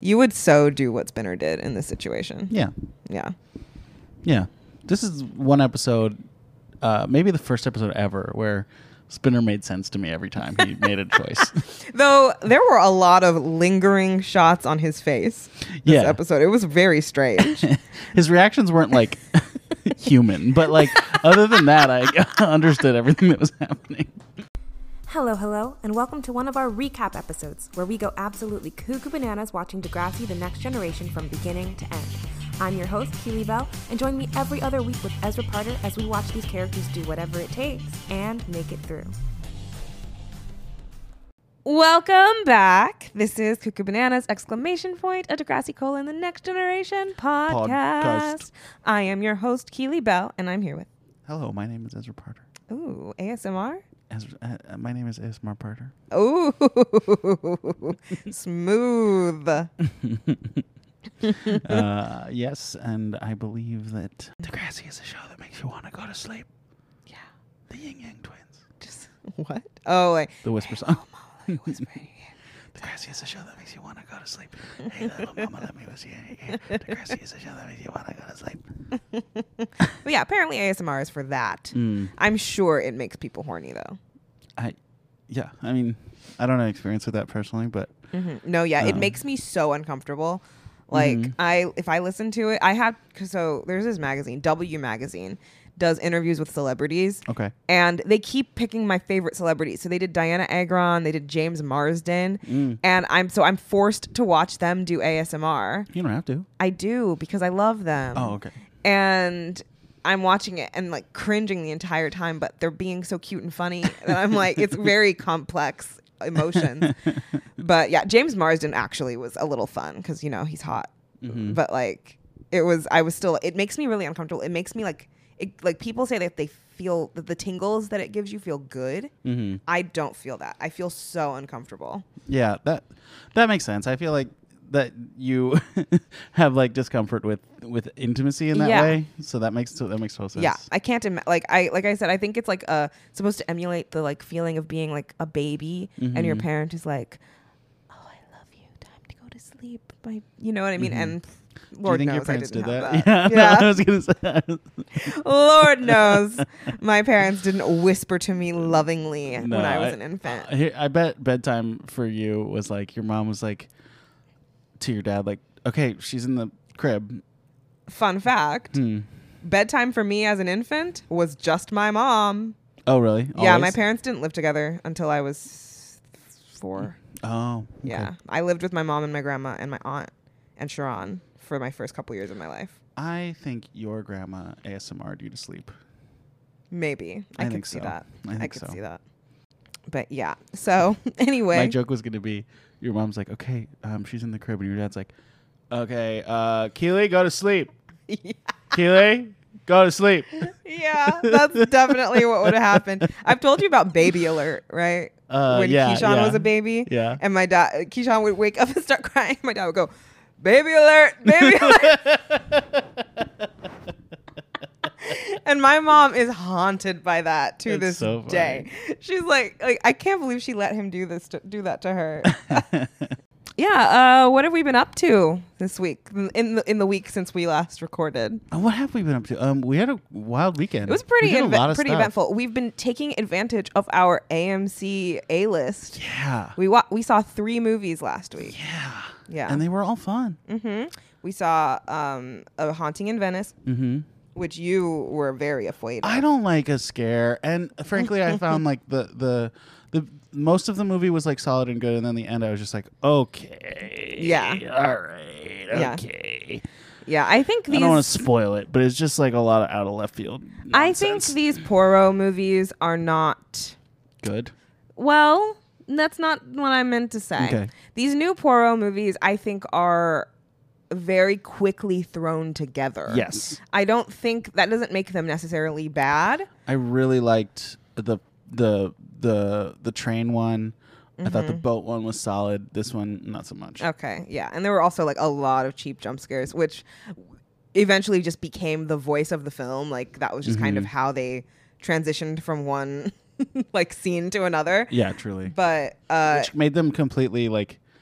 You would so do what Spinner did in this situation. Yeah. Yeah. Yeah. This is one episode, maybe the first episode ever, where Spinner made sense to me every time he made a choice. Though there were a lot of lingering shots on his face this episode. It was very strange. His reactions weren't like human, but like other than that, I understood everything that was happening. Hello, and welcome to one of our recap episodes where we go absolutely cuckoo bananas watching Degrassi The Next Generation from beginning to end. I'm your host, Keely Bell, and join me every other week with Ezra Parter as we watch these characters do whatever it takes and make it through. Welcome back. This is Cuckoo Bananas, ! A Degrassi: The Next Generation podcast. I am your host, Keely Bell, and I'm here with... Hello, my name is Ezra Parter. Ooh, ASMR? My name is ASMR Parter. Ooh, smooth. Yes, and I believe that Degrassi is a show that makes you want to go to sleep. Yeah. The Yin Yang Twins. Just what? Oh, like the Whisper song. Whispering. Degrassi is a show that makes you want to go to sleep. Hey, little mama, let me whisper. Degrassi is a show that makes you want to go to sleep. But yeah, apparently ASMR is for that. I'm sure it makes people horny though. I mean, I don't have experience with that personally, but no, yeah, it makes me so uncomfortable. Like if I listen to it, so there's this magazine, W Magazine, does interviews with celebrities. Okay. And they keep picking my favorite celebrities. So they did Diana Agron, they did James Marsden, and I'm forced to watch them do ASMR. You don't have to. I do because I love them. Oh, okay. And I'm watching it and like cringing the entire time, but they're being so cute and funny that I'm like, it's very complex emotions. But yeah, James Marsden actually was a little fun because, you know, he's hot. But like it makes me really uncomfortable. It makes me like people say that they feel that the tingles that it gives you feel good. I don't feel that. I feel so uncomfortable. Yeah, that makes sense. I feel like that you have like discomfort with intimacy in that way. So that makes total sense. Yeah, I can't like I said, I think it's like supposed to emulate the like feeling of being like a baby and your parent is like, "Oh, I love you. Time to go to sleep." You know what I mean? And Lord knows your parents I didn't did have that. Yeah. No, I was gonna say. Lord knows my parents didn't whisper to me lovingly when I was an infant. I bet bedtime for you was like your mom was like to your dad like, okay, she's in the crib. Fun fact, bedtime for me as an infant was just my mom. Oh, really? Yeah, Always? my parents didn't live together until I was 4. Oh, okay. Yeah, I lived with my mom and my grandma and my aunt and Sharon for my first couple years of my life. I think your grandma ASMR'd you to sleep. Maybe. I could think see so. that. I could so. see that. But yeah, so anyway. My joke was going to be, your mom's like, okay, she's in the crib, and your dad's like, okay, Keely, go to sleep. Yeah. Keely, go to sleep. Yeah, that's definitely what would have happened. I've told you about Baby Alert, right? When Keyshawn was a baby. Yeah. And Keyshawn would wake up and start crying. My dad would go, "Baby Alert, Baby Alert." And my mom is haunted by that to this day. She's like, I can't believe she let him do that to her. Yeah, what have we been up to this week? In the week since we last recorded. What have we been up to? We had a wild weekend. It was pretty pretty eventful. We've been taking advantage of our AMC A-list. Yeah. We saw 3 movies last week. Yeah. Yeah. And they were all fun. We saw A Haunting in Venice, which you were very afraid of. I don't like a scare, and frankly, I found like the most of the movie was like solid and good, and then the end I was just like, okay, Yeah. all right, okay. Yeah, I think I don't want to spoil it, but it's just like a lot of out of left field nonsense. I think these Poirot movies are not good. Well, that's not what I meant to say. Okay. These new Poirot movies, I think, are very quickly thrown together. Yes. I don't think that doesn't make them necessarily bad. I really liked the train one. I thought the boat one was solid. This one, not so much. Okay, yeah. And there were also like a lot of cheap jump scares, which eventually just became the voice of the film. Like that was just kind of how they transitioned from one like scene to another. Yeah, truly. But which made them completely like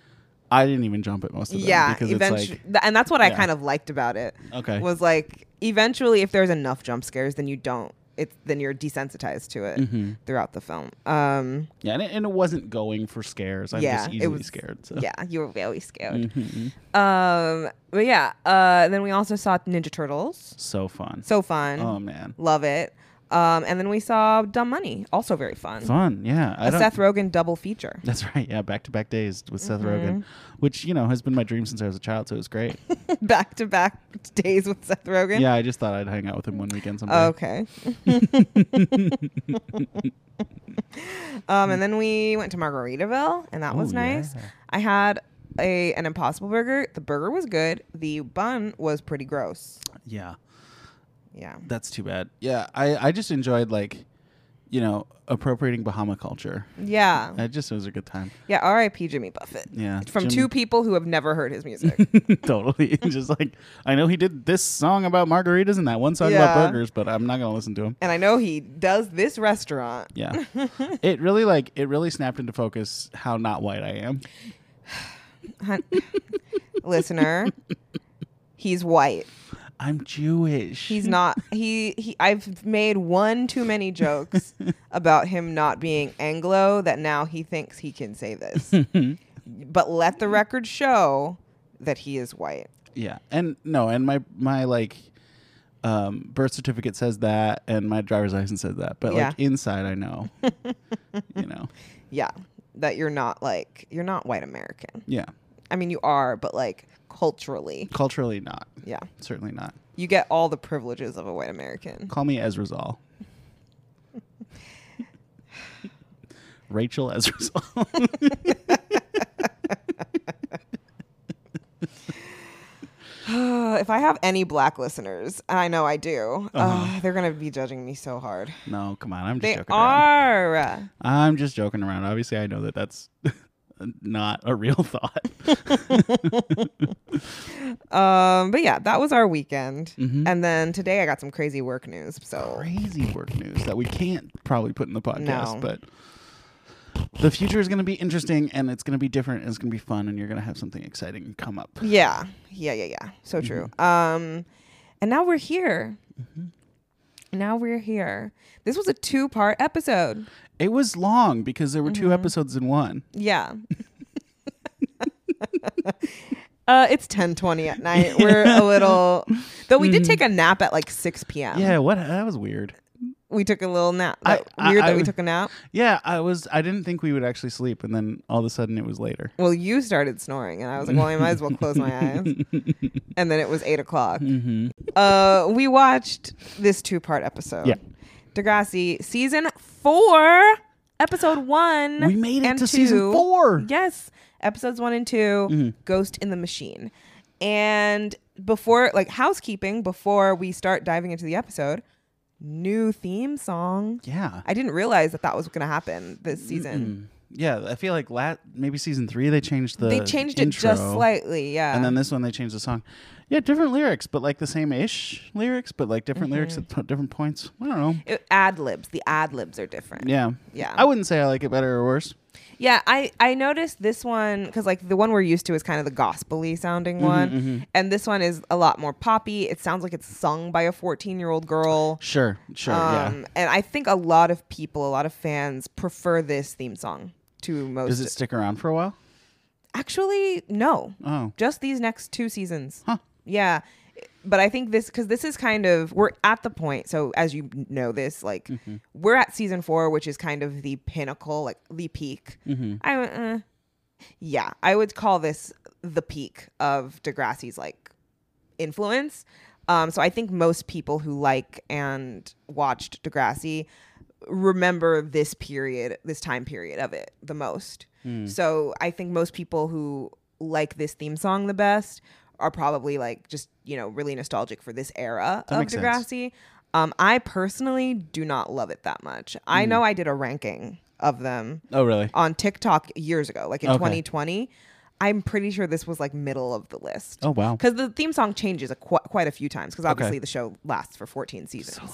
I didn't even jump at most of them. Yeah, because eventually, it's like, and that's what I yeah. kind of liked about it. Okay. Was like eventually, if there's enough jump scares, then you don't. Then you're desensitized to it throughout the film. Yeah, and it wasn't going for scares. I'm just easily scared. So. Yeah, you were very scared. Mm-hmm. But yeah, then we also saw Ninja Turtles. So fun. So fun. Oh man, love it. And then we saw Dumb Money, also very fun. Fun, yeah. A Seth Rogen double feature. That's right. Yeah, back-to-back days with Seth Rogen, which has been my dream since I was a child. So it was great. Back-to-back days with Seth Rogen. Yeah, I just thought I'd hang out with him one weekend someday. Okay. And then we went to Margaritaville, and that was nice. Yeah. I had an Impossible Burger. The burger was good. The bun was pretty gross. Yeah. Yeah. That's too bad. Yeah, I just enjoyed appropriating Bahama culture. Yeah. It was a good time. Yeah, R.I.P. Jimmy Buffett. Yeah. From two people who have never heard his music. Totally. Just like, I know he did this song about margaritas and that one song about burgers, but I'm not going to listen to him. And I know he does this restaurant. Yeah. It really snapped into focus how not white I am. Listener, he's white. I'm Jewish. He's not. I've made one too many jokes about him not being Anglo that now he thinks he can say this. But let the record show that he is white. Yeah. And my birth certificate says that and my driver's license says that. But inside I know. Yeah. That you're not white American. Yeah. I mean, you are, but culturally. Culturally not. Yeah. Certainly not. You get all the privileges of a white American. Call me Ezra Zoll. Rachel Ezra Zoll. If I have any black listeners, and I know I do, they're going to be judging me so hard. No, come on. I'm just joking around. I'm just joking around. Obviously, I know that that's not a real thought. But yeah, that was our weekend. And then today I got some crazy work news. Crazy work news that we can't probably put in the podcast, No. but the future is going to be interesting and it's going to be different and it's going to be fun and you're going to have something exciting come up. Yeah. So true. And now we're here. Now we're here. This was a 2-part episode. It was long because there were 2 episodes in one. Yeah. It's 10:20 at night. We're a little, though we did take a nap at 6 p.m. Yeah, that was weird. We took a little nap. We took a nap. Yeah, I didn't think we would actually sleep, and then all of a sudden it was later. Well, you started snoring, and I was like, well, I might as well close my eyes. And then it was 8 o'clock. We watched this 2-part episode. Yeah. Degrassi season 4, episode 1. We made it and to 2. season 4. Yes, episodes 1 and 2. Ghost in the Machine. And before, housekeeping, before we start diving into the episode, new theme song. Yeah. I didn't realize that was going to happen this season. Yeah, I feel like maybe season 3 they changed the intro. it just slightly, yeah. And then this one they changed the song. Yeah, different lyrics, but the same-ish lyrics, but different lyrics at different points. I don't know. Ad-libs. The ad-libs are different. Yeah. Yeah. I wouldn't say I like it better or worse. Yeah, I noticed this one because the one we're used to is kind of the gospel-y sounding one, and this one is a lot more poppy. It sounds like it's sung by a 14-year-old girl. Sure, yeah. And I think a lot of fans prefer this theme song to most. Does it stick around for a while? Actually, no. Oh. Just these next 2 seasons. Huh. Yeah. But I think because this is kind of, we're at the point, so as you know this, we're at season 4, which is kind of the pinnacle, the peak. I would call this the peak of Degrassi's influence. So I think most people who like and watched Degrassi remember this time period of it the most. So I think most people who like this theme song the best are probably just really nostalgic for this era of Degrassi. I personally do not love it that much. I know I did a ranking of them. Oh, really? On TikTok years ago, in 2020. I'm pretty sure this was middle of the list. Oh, wow. Because the theme song changes quite a few times because obviously the show lasts for 14 seasons. So long.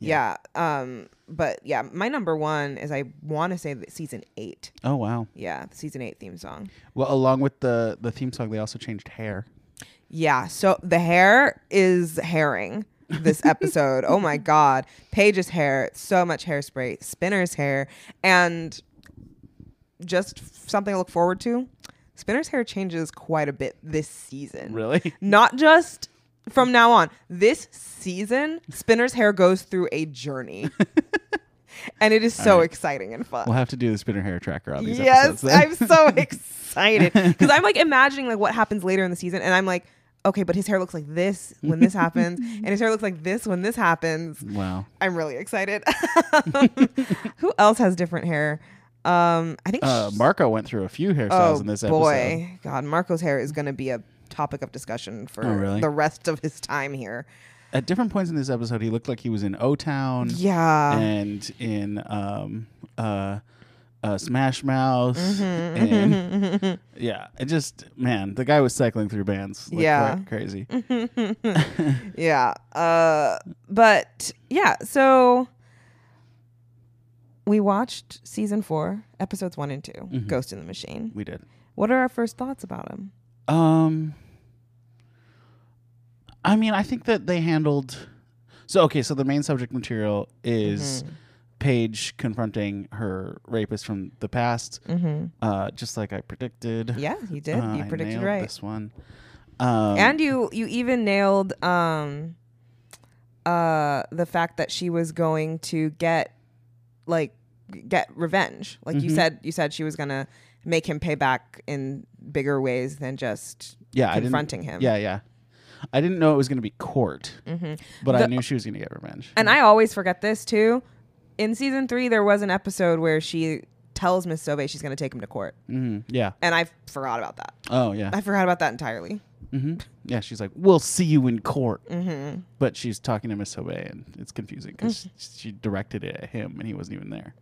Yeah. But yeah, my number one is I want to say that season 8. Oh wow. Yeah, the season 8 theme song. Well, along with the theme song, they also changed hair. Yeah, so the hair is herring this episode. Oh my God. Paige's hair, so much hairspray, Spinner's hair, and just something to look forward to. Spinner's hair changes quite a bit this season. Really? Not just from now on. This season, Spinner's hair goes through a journey. And it is so exciting and fun. We'll have to do the Spinner hair tracker on these yes, episodes. Then. I'm so excited. Because I'm like imagining like what happens later in the season. And I'm like, okay, but his hair looks like this when this happens. And his hair looks like this when this happens. Wow. I'm really excited. Who else has different hair? I think Marco went through a few hairstyles in this episode. Boy, God, Marco's hair is going to be a topic of discussion for the rest of his time here. At different points in this episode, he looked like he was in O-Town. Yeah. And in Smash Mouth. And yeah, it just, man, the guy was cycling through bands. Like crazy. Yeah. But yeah, so we watched season 4, episodes 1 and 2, Ghost in the Machine. We did. What are our first thoughts about him? I mean, I think that they handled. So the main subject material is Paige confronting her rapist from the past, just like I predicted. Yeah, you did. You predicted right. This one, and you even nailed the fact that she was going to get revenge. Like you said she was gonna make him pay back in bigger ways than just confronting him. Yeah. I didn't know it was going to be court, but I knew she was going to get revenge. And I always forget this too. In season 3, there was an episode where she tells Miss Sauvé she's going to take him to court. Yeah. And I forgot about that. Oh, yeah. I forgot about that entirely. Yeah, she's like, we'll see you in court. But she's talking to Miss Sauvé, and it's confusing because she directed it at him, and he wasn't even there.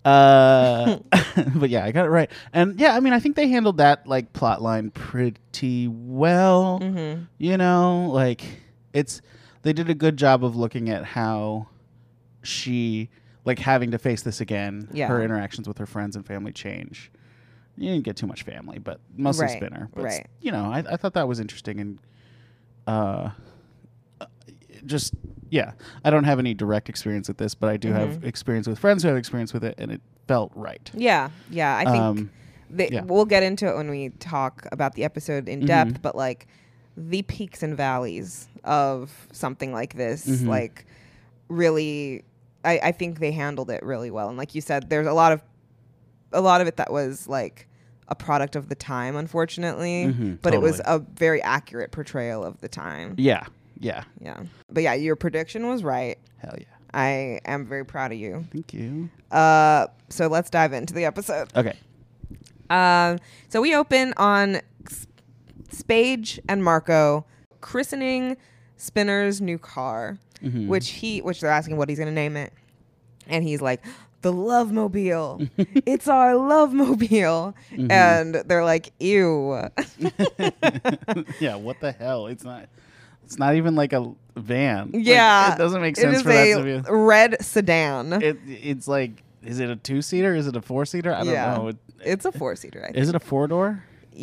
But yeah, I got it right. And yeah, I mean, I think they handled that like plot line pretty well. You know, like they did a good job of looking at how she like having to face this again. Yeah. Her interactions with her friends and family change. You didn't get too much family, but mostly Spinner. But you know, I thought that was interesting and just. Yeah, I don't have any direct experience with this, but I do have experience with friends who have experience with it, and it felt right. Yeah. I think we'll get into it when we talk about the episode in depth, but like the peaks and valleys of something like this, like really, I think they handled it really well. And like you said, there's a lot of it that was like a product of the time, unfortunately, but it was a very accurate portrayal of the time. Yeah. But yeah, your prediction was right. Hell yeah. I am very proud of you. Thank you. So let's dive into the episode. Okay. So we open on Paige and Marco christening Spinner's new car, which they're asking what he's going to name it. And he's like, the Love Mobile. It's our Love Mobile. And they're like, ew. Yeah, what the hell? It's not even like a van. Yeah. Like, it doesn't make sense for that to be a red sedan. It's like, is it a 2-seater? Is it a 4-seater? I don't know. It's a 4-seater, I think. Is it a 4-door?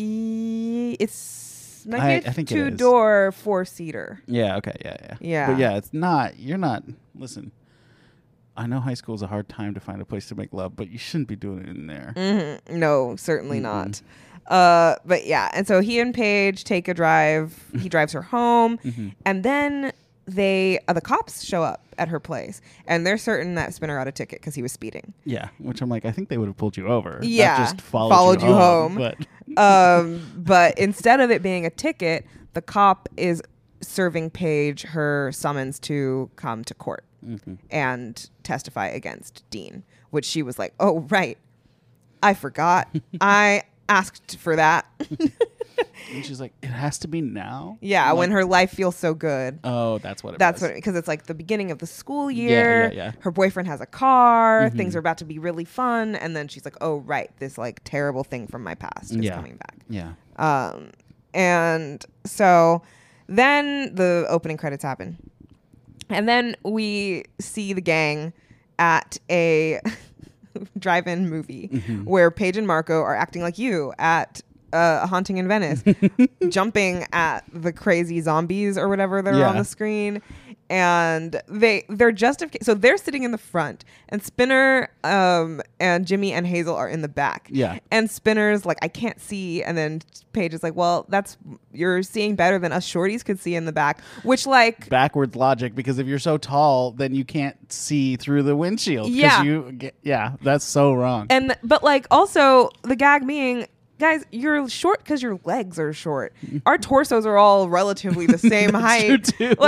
It's like I think 2-door 4-seater. Yeah, okay, yeah. But yeah, listen, I know high school is a hard time to find a place to make love, but you shouldn't be doing it in there. No, certainly not. But yeah, and so he and Paige take a drive. He drives her home, and then the cops show up at her place, and they're certain that Spinner got a ticket because he was speeding. Yeah, which I'm like, I think they would have pulled you over. Yeah, not just followed you home. But instead of it being a ticket, the cop is serving Paige her summons to come to court and testify against Dean, which she was like, oh right, I forgot. I asked for that. And she's like, it has to be now? Yeah, when her life feels so good. Oh, that's what it was. Because it's like the beginning of the school year. Yeah. Her boyfriend has a car. Things are about to be really fun. And then she's like, oh, right, this like terrible thing from my past is coming back. Yeah. And so then the opening credits happen. And then we see the gang at a drive-in movie where Paige and Marco are acting like you at A Haunting in Venice, jumping at the crazy zombies or whatever that are on the screen. And they're so they're sitting in the front, and Spinner and Jimmy and Hazel are in the back. Yeah. And Spinner's like, I can't see, and then Paige is like, well, you're seeing better than us shorties could see in the back, which like backwards logic, because if you're so tall, then you can't see through the windshield. Yeah. That's so wrong. But like also the gag being, guys, you're short because your legs are short. Our torsos are all relatively the same height. True too.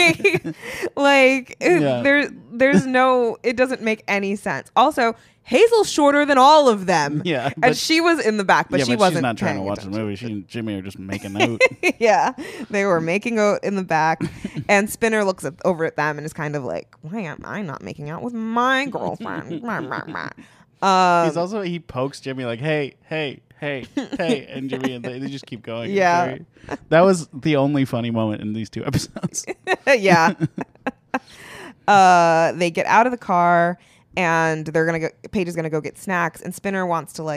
There's no, it doesn't make any sense. Also, Hazel's shorter than all of them. Yeah, and she was in the back, but she wasn't. She's not trying to paying watch the attention. movie. She and Jimmy are just making out. Yeah, they were making out in the back, and Spinner looks over at them and is kind of like, why am I not making out with my girlfriend? He pokes Jimmy like, hey, and Jimmy, and they just keep going. Yeah. That was the only funny moment in these 2 episodes. Yeah. They get out of the car, and Paige is gonna go get snacks, and Spinner wants to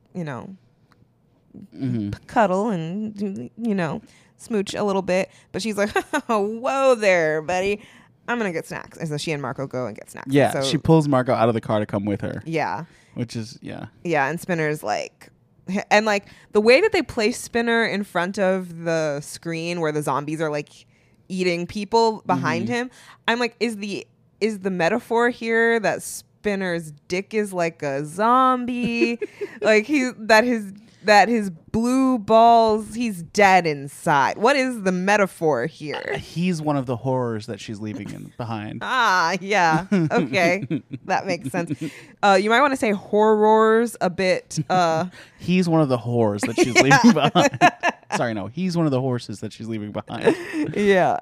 cuddle and smooch a little bit, but she's like, oh, whoa there, buddy, I'm gonna get snacks. And so she and Marco go and get snacks. Yeah, so she pulls Marco out of the car to come with her. Yeah. Which is, yeah, and Spinner's like, and like the way that they place Spinner in front of the screen where the zombies are like eating people behind him, I'm like, is the metaphor here that Spinner's dick is like a zombie? Like that his blue balls, he's dead inside. What is the metaphor here? He's one of the horrors that she's leaving behind. Yeah. Okay. That makes sense. You might want to say horrors a bit. He's one of the whores that she's leaving behind. Sorry, no. He's one of the horses that she's leaving behind. Yeah.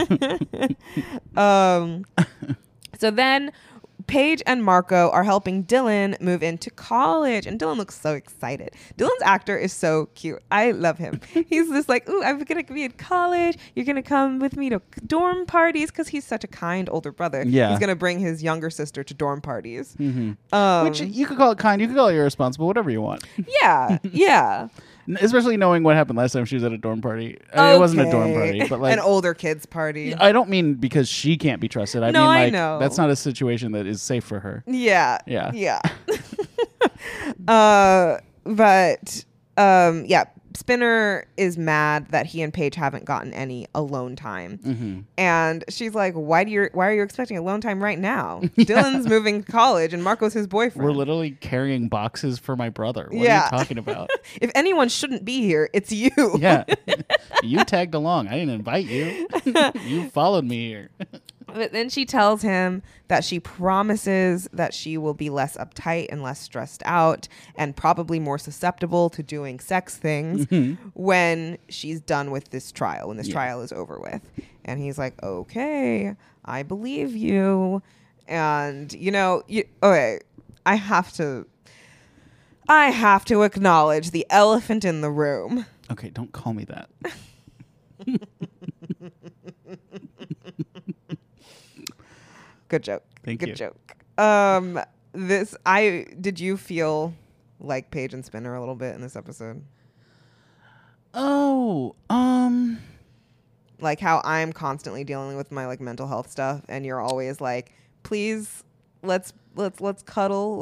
So then Paige and Marco are helping Dylan move into college, and Dylan looks so excited. Dylan's actor is so cute. I love him. He's just like, ooh, I'm going to be in college. You're going to come with me to dorm parties, because he's such a kind older brother. Yeah. He's going to bring his younger sister to dorm parties. Which you could call it kind. You could call it irresponsible, whatever you want. Yeah. Yeah. Especially knowing what happened last time she was at a dorm party. I mean, it wasn't a dorm party, but like an older kid's party. I don't mean because she can't be trusted. I No, mean like I know. that's not a situation that is safe for her. Yeah. Yeah. Yeah. Spinner is mad that he and Paige haven't gotten any alone time. And she's like, why are you expecting alone time right now? Dylan's moving to college and Marco's his boyfriend. We're literally carrying boxes for my brother. What are you talking about? If anyone shouldn't be here, it's you. Yeah. You tagged along. I didn't invite you. You followed me here. But then she tells him that she promises that she will be less uptight and less stressed out and probably more susceptible to doing sex things when she's done with this trial, when this trial is over with. And he's like, okay, I believe you. And, okay, I have to acknowledge the elephant in the room. Okay, don't call me that. Good joke. Thank you. Good joke. Did you feel like Paige and Spinner a little bit in this episode? Like how I'm constantly dealing with my like mental health stuff, and you're always like, please, let's cuddle.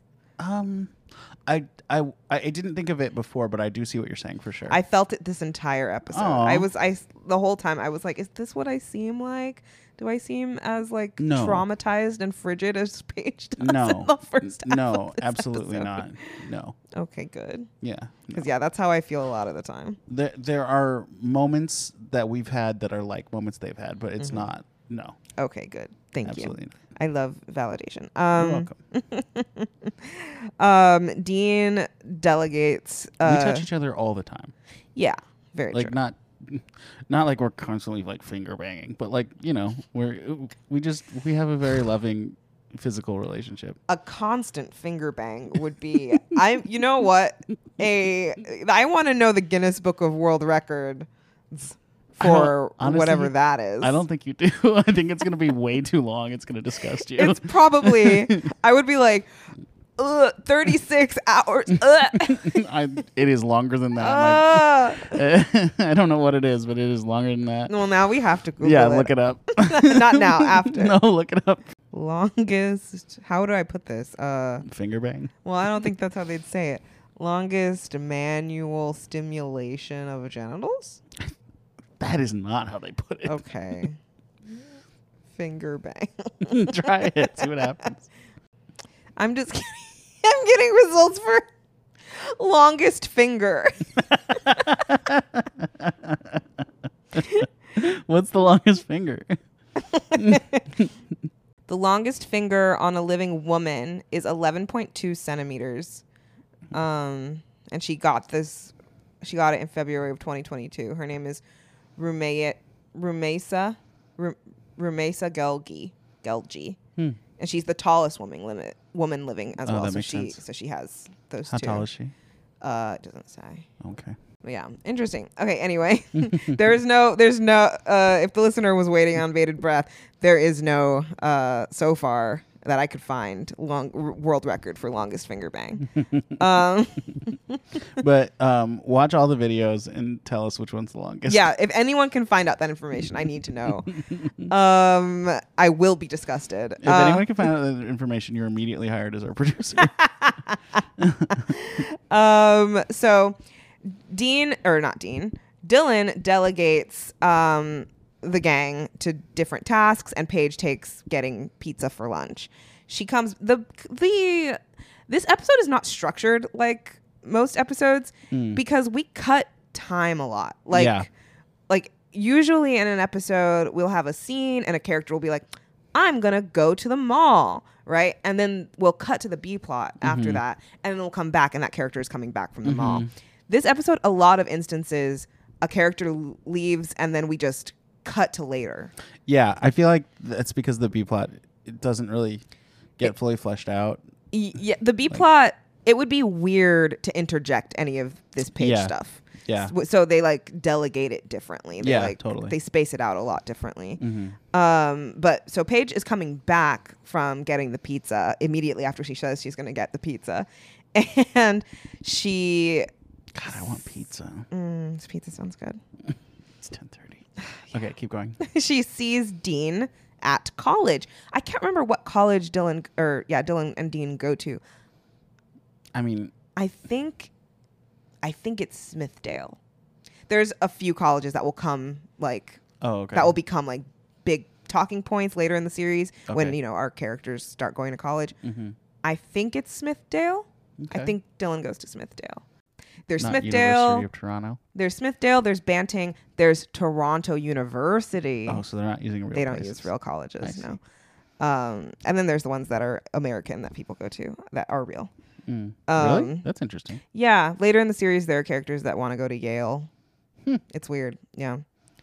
I didn't think of it before, but I do see what you're saying for sure. I felt it this entire episode. Aw. The whole time I was like, is this what I seem like? Do I seem as like No. traumatized and frigid as Paige does No. in the first half No, of this absolutely episode? not. No. Okay, good. Yeah. Because that's how I feel a lot of the time. There are moments that we've had that are like moments they've had, but it's not. No. Okay, good. Thank Absolutely you. not. I love validation. You're welcome. Dean delegates. We touch each other all the time. Yeah, very Like true. not like we're constantly like finger banging, but like, we have a very loving physical relationship. A constant finger bang would be. You know what? I want to know the Guinness Book of World Records for honestly, whatever that is. I don't think you do. I think it's going to be way too long. It's going to disgust you. It's probably, I would be like, 36 hours. It is longer than that. I don't know what it is, but it is longer than that. Well, now we have to Google Yeah, it. look it up. Not now, after. No, look it up. Longest, how do I put this? Finger bang. Well, I don't think that's how they'd say it. Longest manual stimulation of genitals? That is not how they put it. Okay. Finger bang. Try it. See what happens. I'm just kidding. I'm getting results for longest finger. What's the longest finger? The longest finger on a living woman is 11.2 centimeters. And she got it in February of 2022. Her name is Rumesa Gelgi. And she's the tallest woman living as well. That So makes sense. she has those How two. tall is she? It doesn't say. Okay. Yeah, interesting. Okay, anyway, there's no if the listener was waiting on bated breath, there is no so far that I could find world record for longest finger bang. But watch all the videos and tell us which one's the longest. Yeah, if anyone can find out that information, I need to know. I will be disgusted. If anyone can find out that information, you're immediately hired as our producer. So Dylan delegates the gang to different tasks, and Paige takes getting pizza for lunch. She comes this episode is not structured like most episodes because we cut time a lot. Like usually in an episode we'll have a scene and a character will be like, I'm gonna go to the mall, right? And then we'll cut to the B plot after that, and then we'll come back and that character is coming back from the mall. This episode, a lot of instances, a character leaves and then we just cut to later. Yeah, I feel like that's because the B plot it doesn't really get fully fleshed out. Yeah, the B plot, it would be weird to interject any of this Paige stuff. Yeah. So they like delegate it differently. They totally. They space it out a lot differently. But so Paige is coming back from getting the pizza immediately after she says she's going to get the pizza. And she... God, I want pizza. This pizza sounds good. It's 10:30. Okay, keep going. She sees Dean at college. I can't remember what college Dylan and Dean go to. I mean, I think it's Smithdale. There's a few colleges that will come that will become like big talking points later in the series when our characters start going to college. I think it's Smithdale. Okay. I think Dylan goes to Smithdale. There's not Smithdale. University of Toronto. There's Smithdale. There's Banting. There's Toronto University. Oh, so they're not using real. They don't places. use real colleges. I see. No. And then there's the ones that are American that people go to that are real. Really? That's interesting. Yeah. Later in the series, there are characters that want to go to Yale. It's weird. Yeah.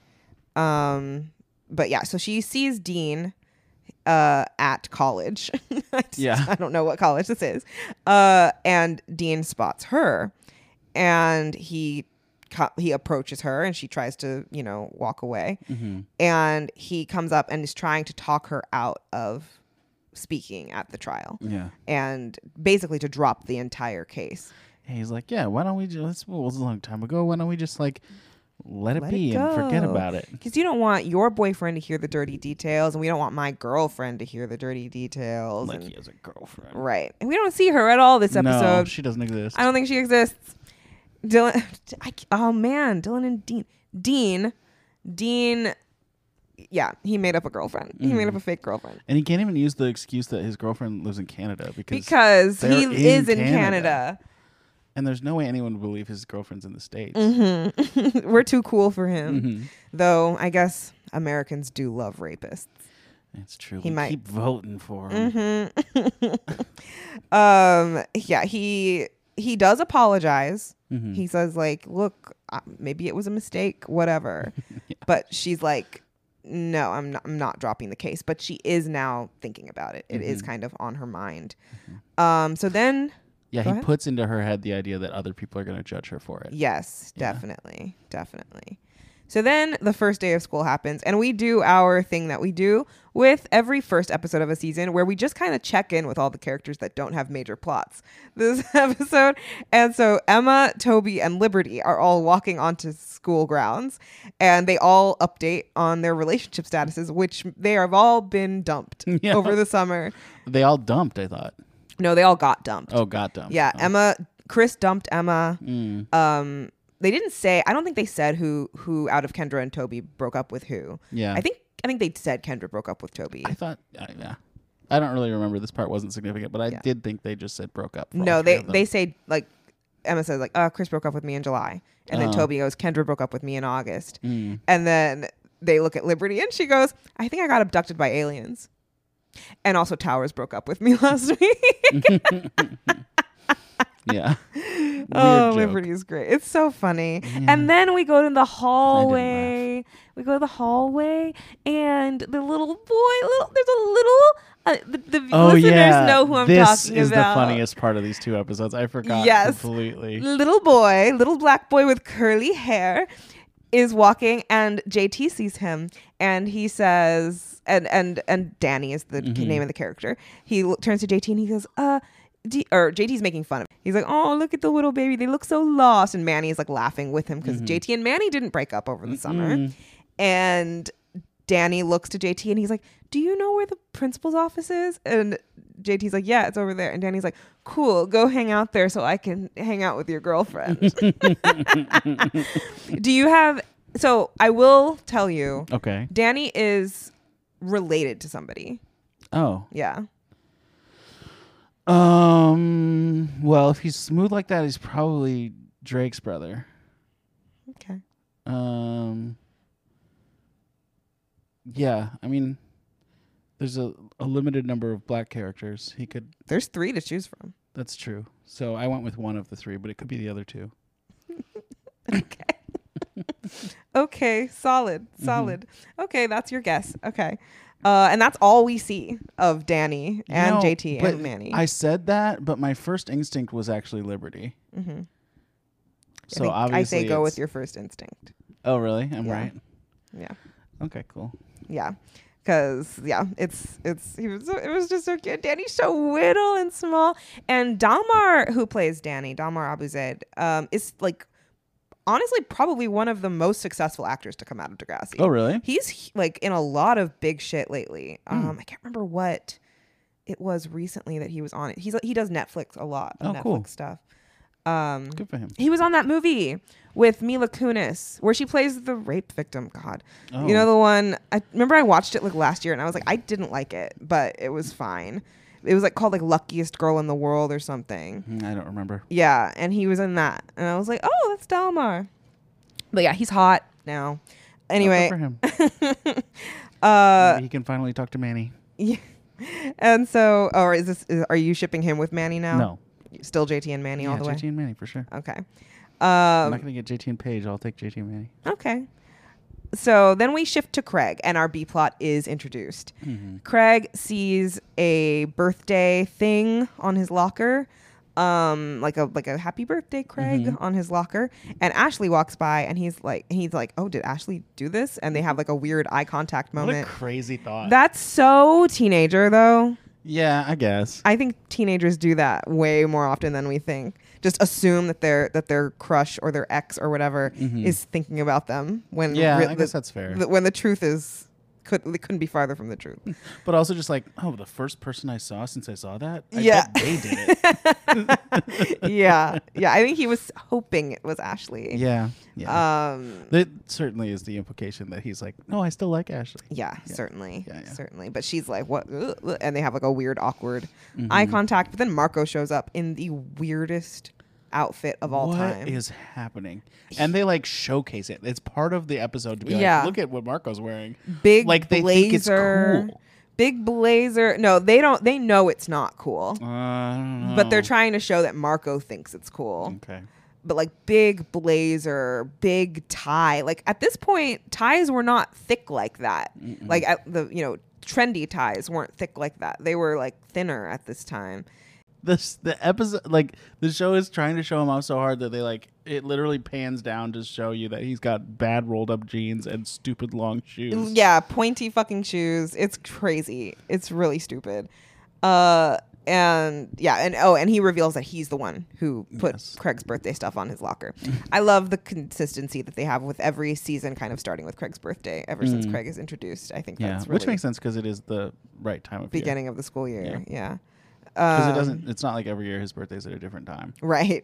But yeah, so she sees Dean at college. I don't know what college this is. And Dean spots her, and he approaches her, and she tries to, walk away. And he comes up and is trying to talk her out of speaking at the trial. Yeah. And basically to drop the entire case. And he's like, yeah, why don't we just, well, it was a long time ago. Why don't we just let it be go. and forget about it? Because you don't want your boyfriend to hear the dirty details, and we don't want my girlfriend to hear the dirty details. Like he has a girlfriend. Right. And we don't see her at all this episode. No, she doesn't exist. I don't think she exists. Dylan. Dylan and Dean. Yeah, he made up a girlfriend. He made up a fake girlfriend. And he can't even use the excuse that his girlfriend lives in Canada because he is in Canada. And there's no way anyone would believe his girlfriend's in the States. We're too cool for him. Though I guess Americans do love rapists. It's true. We keep voting for him. Yeah, he does apologize. He says like, look, maybe it was a mistake, whatever. But she's like, no, I'm not dropping the case. But she is now thinking about it. It is kind of on her mind. So then... Yeah, he puts into her head the idea that other people are going to judge her for it. Yes, definitely. So then the first day of school happens, and we do our thing that we do with every first episode of a season, where we just kind of check in with all the characters that don't have major plots this episode. And so Emma, Toby, and Liberty are all walking onto school grounds, and they all update on their relationship statuses, which they have all been dumped over the summer. They all dumped, I thought. No, they all got dumped. Oh, got dumped. Yeah, Oh. Chris dumped Emma. They didn't say. I don't think they said who out of Kendra and Toby broke up with who. Yeah. I think they said Kendra broke up with Toby. I thought, yeah. I don't really remember. This part wasn't significant, but I did think they just said broke up. No, they say, like, Emma says, like, Chris broke up with me in July. And then Toby goes, Kendra broke up with me in August. And then they look at Liberty and she goes, I think I got abducted by aliens. And also Towers broke up with me last week. Yeah. Oh, Liberty's great. It's so funny. Yeah. And then we go to the hallway. We go to the hallway, and the little boy, there's a little, the listeners know who I'm talking about. This is the funniest part of these 2 episodes. I forgot completely. Little boy, little black boy with curly hair is walking, and JT sees him, and he says, and Danny is the name of the character. He turns to JT and he goes, or JT's making fun of him. He's like, oh, look at the little baby. They look so lost. And Manny is like laughing with him because JT and Manny didn't break up over the summer. And Danny looks to JT and he's like, do you know where the principal's office is? And JT's like, yeah, it's over there. And Danny's like, cool, go hang out there so I can hang out with your girlfriend. Do you have... So I will tell you. Okay. Danny is related to somebody. Oh. Yeah. Well, if he's smooth like that, he's probably Drake's brother. Okay. Yeah, I mean, there's a limited number of black characters. There's 3 to choose from. That's true. So I went with one of the 3, but it could be the other 2. Okay. Okay, solid. Okay, that's your guess. Okay. And that's all we see of Danny and JT and Manny. I said that, but my first instinct was actually Liberty. So obviously, I say go with your first instinct. Oh, really? I'm right. Yeah. Okay, cool. Yeah, because it was just so cute. Danny's so little and small, and Dalmar, who plays Danny, Dalmar Abuzaid, is like, honestly, probably one of the most successful actors to come out of Degrassi. Oh, really? He's like in a lot of big shit lately. I can't remember what it was recently that he was on it. He does Netflix a lot. Netflix stuff. Good for him. He was on that movie with Mila Kunis where she plays the rape victim. God, you know the one. I remember I watched it like last year and I was like, I didn't like it, but it was fine. It was like called like Luckiest Girl in the World or something. I don't remember. Yeah, and he was in that, and I was like, oh, that's Dalmar. But yeah, he's hot now. Anyway, good for him. Maybe he can finally talk to Manny. Yeah. And so, or are you shipping him with Manny now? No. Still JT and Manny all the way? JT and Manny for sure. Okay. I'm not going to get JT and Paige. I'll take JT and Manny. Okay. So then we shift to Craig and our B plot is introduced. Craig sees a birthday thing on his locker. Like a happy birthday, Craig, on his locker. And Ashley walks by and he's like, oh, did Ashley do this? And they have like a weird eye contact moment. What a crazy thought. That's so teenager though. Yeah, I guess. I think teenagers do that way more often than we think. Just assume that their crush or their ex or whatever is thinking about them when I guess that's fair. When the truth is couldn't be farther from the truth. But also just like, oh, the first person I saw since I saw that, I bet they did it. Yeah. I think he was hoping it was Ashley. Yeah. That certainly is the implication that he's like, no, I still like Ashley. Yeah. Certainly. But she's like, what? And they have like a weird, awkward eye contact. But then Marco shows up in the weirdest outfit of all time. What is happening? And they like showcase it. It's part of the episode to be like, look at what Marco's wearing. Big like they blazer. think it's cool. Big blazer. No, they don't. They know it's not cool. I don't know. But they're trying to show that Marco thinks it's cool. Okay. But like big blazer, big tie. Like at this point, ties were not thick like that. Like at the trendy ties weren't thick like that. They were like thinner at this time. the episode, like the show is trying to show him off so hard that it literally pans down to show you that he's got bad rolled up jeans and stupid long shoes. Yeah, pointy fucking shoes. It's crazy. It's really stupid. And he reveals that he's the one who put Craig's birthday stuff on his locker. I love the consistency that they have with every season, kind of starting with Craig's birthday ever since Craig is introduced. I think that's really which makes sense because it is the right time of beginning of the school year. Yeah. Because it's not like every year his birthday's at a different time. Right.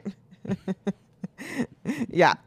Yeah.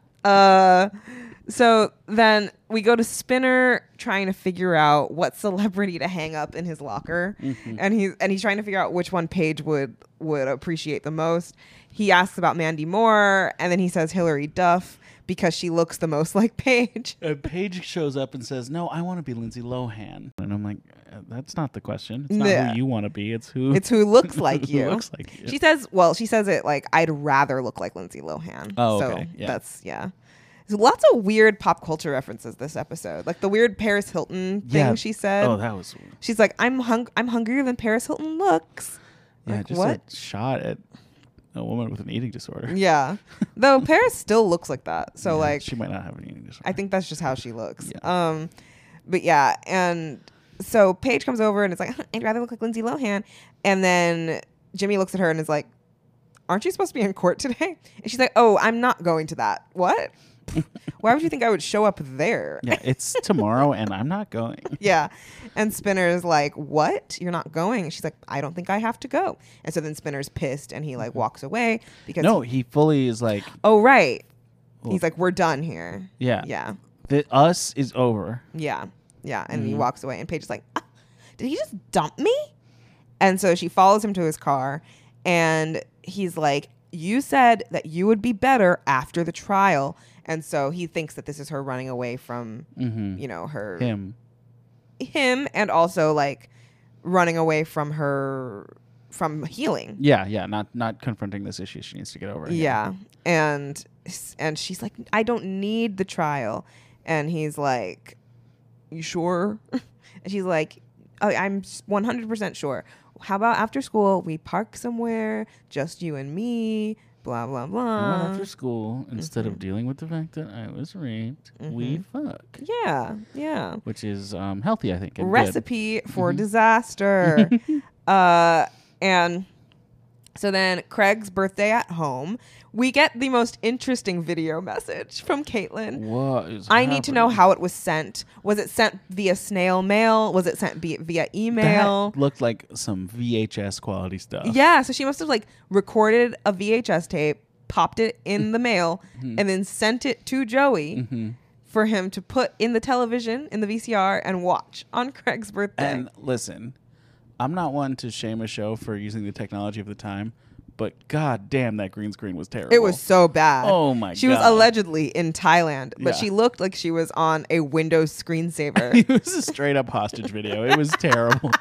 So then we go to Spinner trying to figure out what celebrity to hang up in his locker, and he's trying to figure out which one Paige would appreciate the most. He asks about Mandy Moore, and then he says Hilary Duff because she looks the most like Paige. Paige shows up and says, "No, I want to be Lindsay Lohan," and I'm like, "That's not the question. It's not who you want to be. It's who looks like you." Looks like you. She says it like, "I'd rather look like Lindsay Lohan." Oh, so okay. Yeah. That's There's lots of weird pop culture references this episode, like the weird Paris Hilton thing she said. Oh, that was. She's like, I'm hungrier than Paris Hilton looks. Yeah, like, just what? a shot at a woman with an eating disorder. Yeah, though Paris still looks like that. So like, she might not have an eating disorder. I think that's just how she looks. Yeah. But yeah, and so Paige comes over and is like, I'd rather look like Lindsay Lohan, and then Jimmy looks at her and is like, aren't you supposed to be in court today? And she's like, oh, I'm not going to that. What? Why would you think I would show up there? Yeah, it's tomorrow and I'm not going. Yeah. And Spinner's like, what? You're not going? And she's like, I don't think I have to go. And so then Spinner's pissed and he like walks away because he fully is like, oh, right. Well, he's like, we're done here. Yeah. Yeah. The us is over. Yeah. Yeah. And he walks away and Paige is like, did he just dump me? And so she follows him to his car and he's like, you said that you would be better after the trial. And so he thinks that this is her running away from, him, and also like running away from healing. Yeah, not confronting this issue she needs to get over. Yeah, and she's like, I don't need the trial, and he's like, you sure? And she's like, oh, I'm 100% sure. How about after school we park somewhere, just you and me? Blah, blah, blah. After school, instead of dealing with the fact that I was raped, we fuck. Yeah. Which is healthy, I think. And recipe for disaster. And so then Craig's birthday at home, we get the most interesting video message from Caitlin. What is I need to know how it was sent. Was it sent via snail mail? Was it sent via email? That looked like some VHS quality stuff. Yeah, so she must have like recorded a VHS tape, popped it in the mail, and then sent it to Joey for him to put in the television, in the VCR, and watch on Craig's birthday. And listen, I'm not one to shame a show for using the technology of the time, but god damn, that green screen was terrible. It was so bad. Oh my god. She was allegedly in Thailand, but Yeah. she looked like she was on a Windows screensaver. It was a straight up hostage video. It was terrible.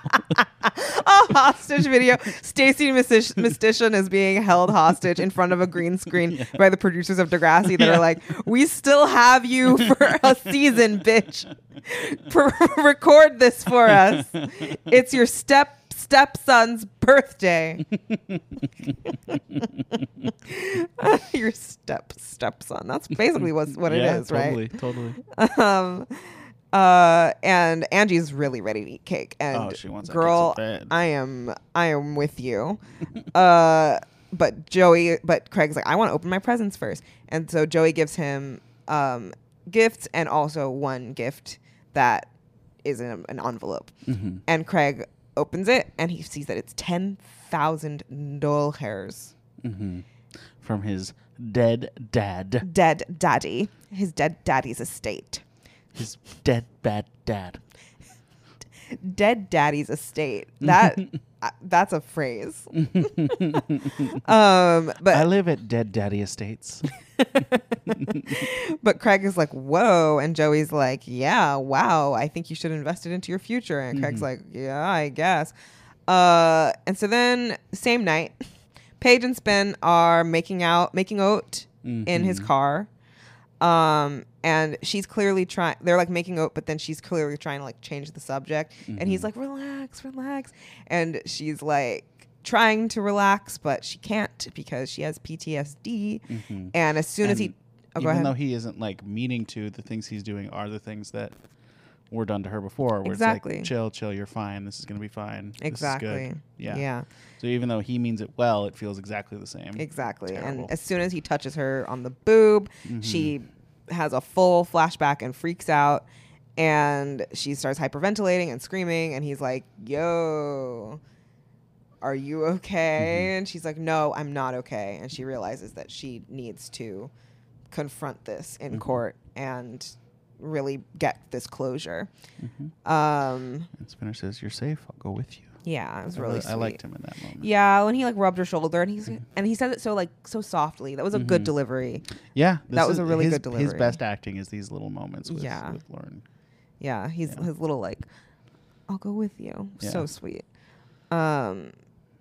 A hostage video. Stacey Mistician is being held hostage in front of a green screen by the producers of Degrassi that are like, we still have you for a season, bitch. Record this for us. It's your stepson's birthday. Your stepson. That's basically what it is, right? Totally. And Angie's really ready to eat cake. And she wants that girl, cake so bad. I am with you. But Craig's like, I want to open my presents first. And so Joey gives him gifts and also one gift that is in an envelope. And Craig opens it and he sees that it's $10,000 from his dead dad. Dead daddy. His dead daddy's estate. His dead bad dad. Dead daddy's estate. That's a phrase. But I live at Dead Daddy Estates. But Craig is like, whoa, and Joey's like, yeah, wow, I think you should invest it into your future. And Craig's like, yeah, I guess. And so then same night, Paige and Spin are making out in his car. And she's clearly trying, they're like making out, but then she's clearly trying to like change the subject. And he's like, relax. And she's like trying to relax, but she can't because she has PTSD. And as soon as he... Oh, go even ahead. though he isn't like meaning to, the things he's doing are the things that were done to her before. Where Exactly. it's like, chill, you're fine. This is going to be fine. Exactly. This is good. Yeah. So even though he means it well, it feels exactly the same. Exactly. Terrible. And as soon as he touches her on the boob, she has a full flashback and freaks out. And she starts hyperventilating and screaming. And he's like, yo, are you okay? And she's like, no, I'm not okay. And she realizes that she needs to confront this in court and really get this closure. And Spinner says, you're safe. I'll go with you. Yeah, it was really sweet. I liked him in that moment. Yeah, when he like rubbed her shoulder and he said it so softly. That was a good delivery. Yeah. That was a really good delivery. His best acting is these little moments with Lauren. Yeah, his little like, I'll go with you. Yeah. So sweet. And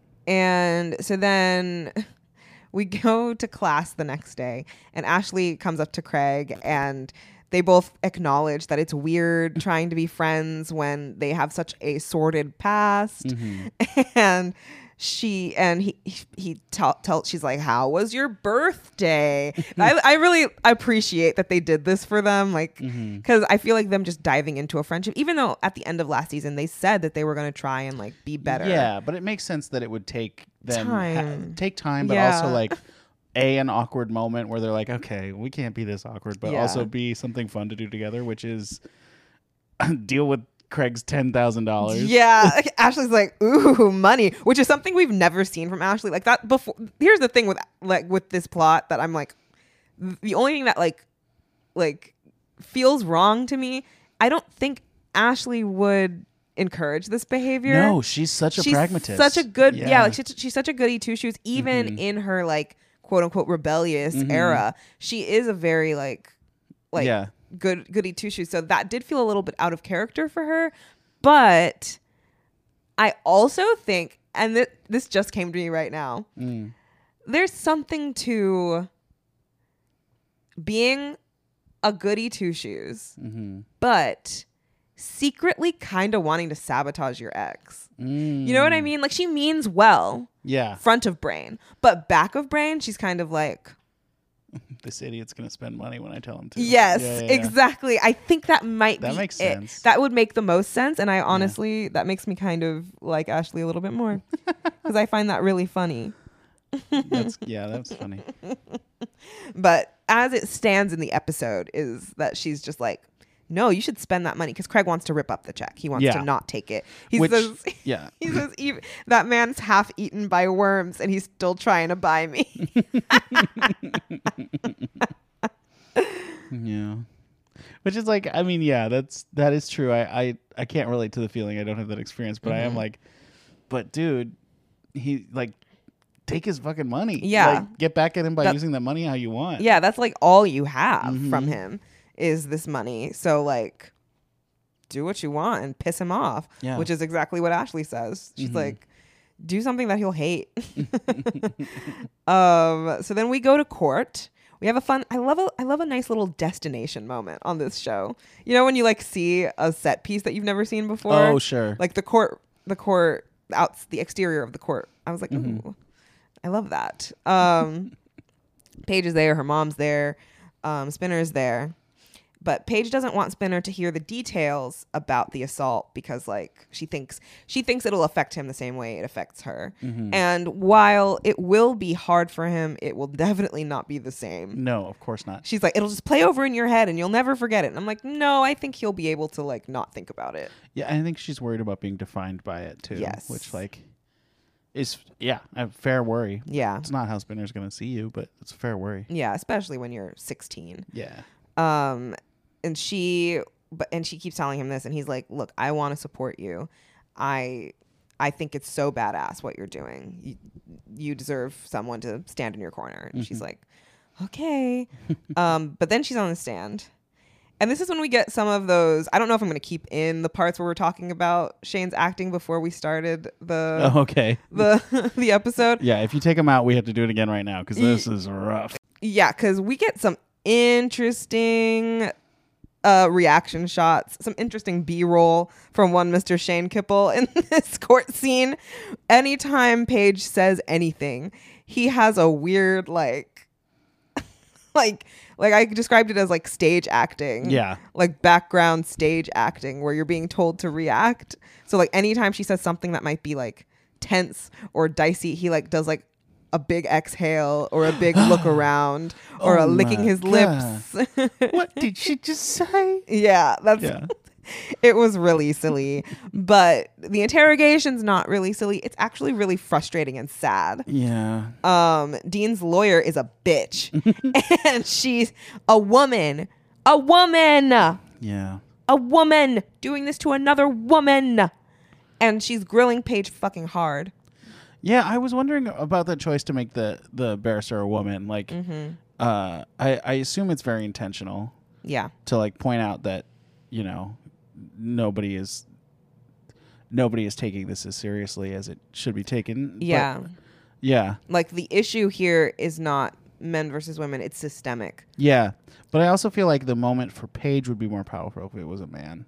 so then we go to class the next day, and Ashley comes up to Craig, and they both acknowledge that it's weird trying to be friends when they have such a sordid past. And she and he tells she's like, how was your birthday? I really appreciate that they did this for them, like, because I feel like them just diving into a friendship, even though at the end of last season they said that they were going to try and like be better. Yeah, but it makes sense that it would take them take time, but Yeah. also like an awkward moment where they're like, okay, we can't be this awkward, but also be something fun to do together, which is deal with Craig's $10,000. Yeah, Ashley's like, ooh, money, which is something we've never seen from Ashley like that before. Here's the thing with this plot that I'm like, the only thing that like feels wrong to me, I don't think Ashley would encourage this behavior. No, she's such a pragmatist. Such a good, like she's such a goody two shoes. Even in her like quote unquote rebellious era, she is a very like goody two shoes. So that did feel a little bit out of character for her. But I also think, and this just came to me right now, there's something to being a goody two shoes, but secretly kind of wanting to sabotage your ex. You know what I mean? Like, she means well. Yeah. Front of brain. But back of brain, she's kind of like, this idiot's going to spend money when I tell him to. Yes, exactly. I think that might be makes sense. That would make the most sense. And I honestly, that makes me kind of like Ashley a little bit more. Because I find that really funny. That's funny. But as it stands in the episode is that she's just like, no, you should spend that money, because Craig wants to rip up the check. He wants to not take it. He says, even, that man's half eaten by worms and he's still trying to buy me. Yeah. Which is like, I mean, that is true. I can't relate to the feeling. I don't have that experience, but I am like, but dude, he like, take his fucking money. Yeah. Like, get back at him by using that money how you want. Yeah, that's like all you have from him is this money. So like, do what you want and piss him off, which is exactly what Ashley says. She's like, do something that he'll hate. So then we go to court. We have a fun, I love a nice little destination moment on this show. You know, when you like see a set piece that you've never seen before? Oh, sure. Like the exterior of the court. I was like, ooh, I love that. Paige is there, her mom's there, Spinner's there. But Paige doesn't want Spinner to hear the details about the assault because like she thinks it'll affect him the same way it affects her. And while it will be hard for him, it will definitely not be the same. No, of course not. She's like, it'll just play over in your head and you'll never forget it. And I'm like, no, I think he'll be able to like not think about it. Yeah, I think she's worried about being defined by it too. Yes. Which like is a fair worry. Yeah. It's not how Spinner's gonna see you, but it's a fair worry. Yeah, especially when you're 16. Yeah. And she keeps telling him this, and he's like, look, I want to support you. I think it's so badass what you're doing. You deserve someone to stand in your corner. And she's like, okay. But then she's on the stand. And this is when we get some of those, I don't know if I'm going to keep in the parts where we're talking about Shane's acting before we started the episode. Yeah, if you take them out, we have to do it again right now because this is rough. Yeah, because we get some interesting reaction shots, some interesting B-roll from one Mr. Shane Kipple in this court scene. Anytime Paige says anything, he has a weird like I described it as like stage acting. Yeah. Like background stage acting where you're being told to react. So like anytime she says something that might be like tense or dicey, he like does like a big exhale or a big look around or a licking his lips. What did she just say? Yeah, it was really silly. But the interrogation's not really silly. It's actually really frustrating and sad. Yeah. Dean's lawyer is a bitch. And she's a woman. A woman. Yeah. A woman doing this to another woman. And she's grilling Paige fucking hard. Yeah, I was wondering about the choice to make the barrister a woman. Like, I assume it's very intentional. Yeah. To like point out that, you know, nobody is taking this as seriously as it should be taken. Yeah. But, yeah. Like the issue here is not men versus women; it's systemic. Yeah, but I also feel like the moment for Paige would be more powerful if it was a man.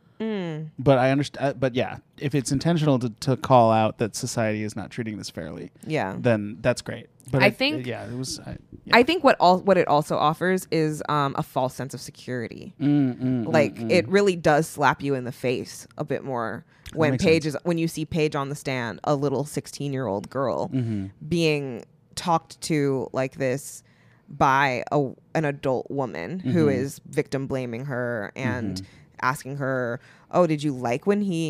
But I understand. But yeah, if it's intentional to call out that society is not treating this fairly, then that's great. But I think it was. I think what it also offers is a false sense of security. It really does slap you in the face a bit more when when you see Paige on the stand, a little 16-year-old girl being talked to like this by an adult woman who is victim blaming her and asking her, oh, did you like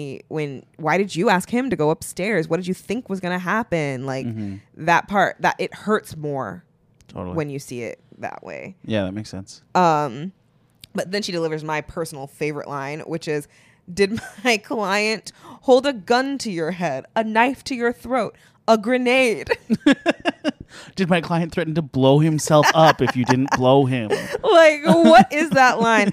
why did you ask him to go upstairs? What did you think was going to happen? Like that part, that it hurts more when you see it that way. Yeah, that makes sense. But then she delivers my personal favorite line, which is, did my client hold a gun to your head, a knife to your throat, a grenade? Did my client threaten to blow himself up if you didn't blow him? Like, what is that line?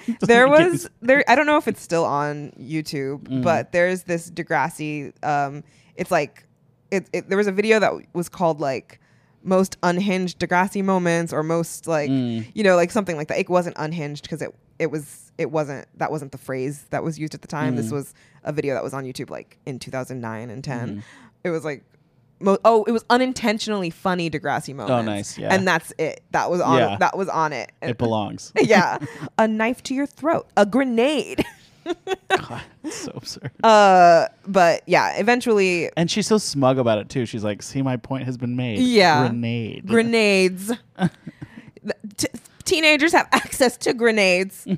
I don't know if it's still on YouTube, but there's this Degrassi. It's like, there was a video that was called like most unhinged Degrassi moments, or most like, you know, like something like that. It wasn't unhinged because that wasn't the phrase that was used at the time. This was a video that was on YouTube like in 2009 and 10. It was like, it was unintentionally funny Degrassi moments. Oh, nice. Yeah. And that's it. That was on. That was on it. It belongs. Yeah. A knife to your throat. A grenade. God, it's so absurd. But yeah, eventually. And she's so smug about it too. She's like, "See, my point has been made." Yeah. Grenades. Teenagers have access to grenades.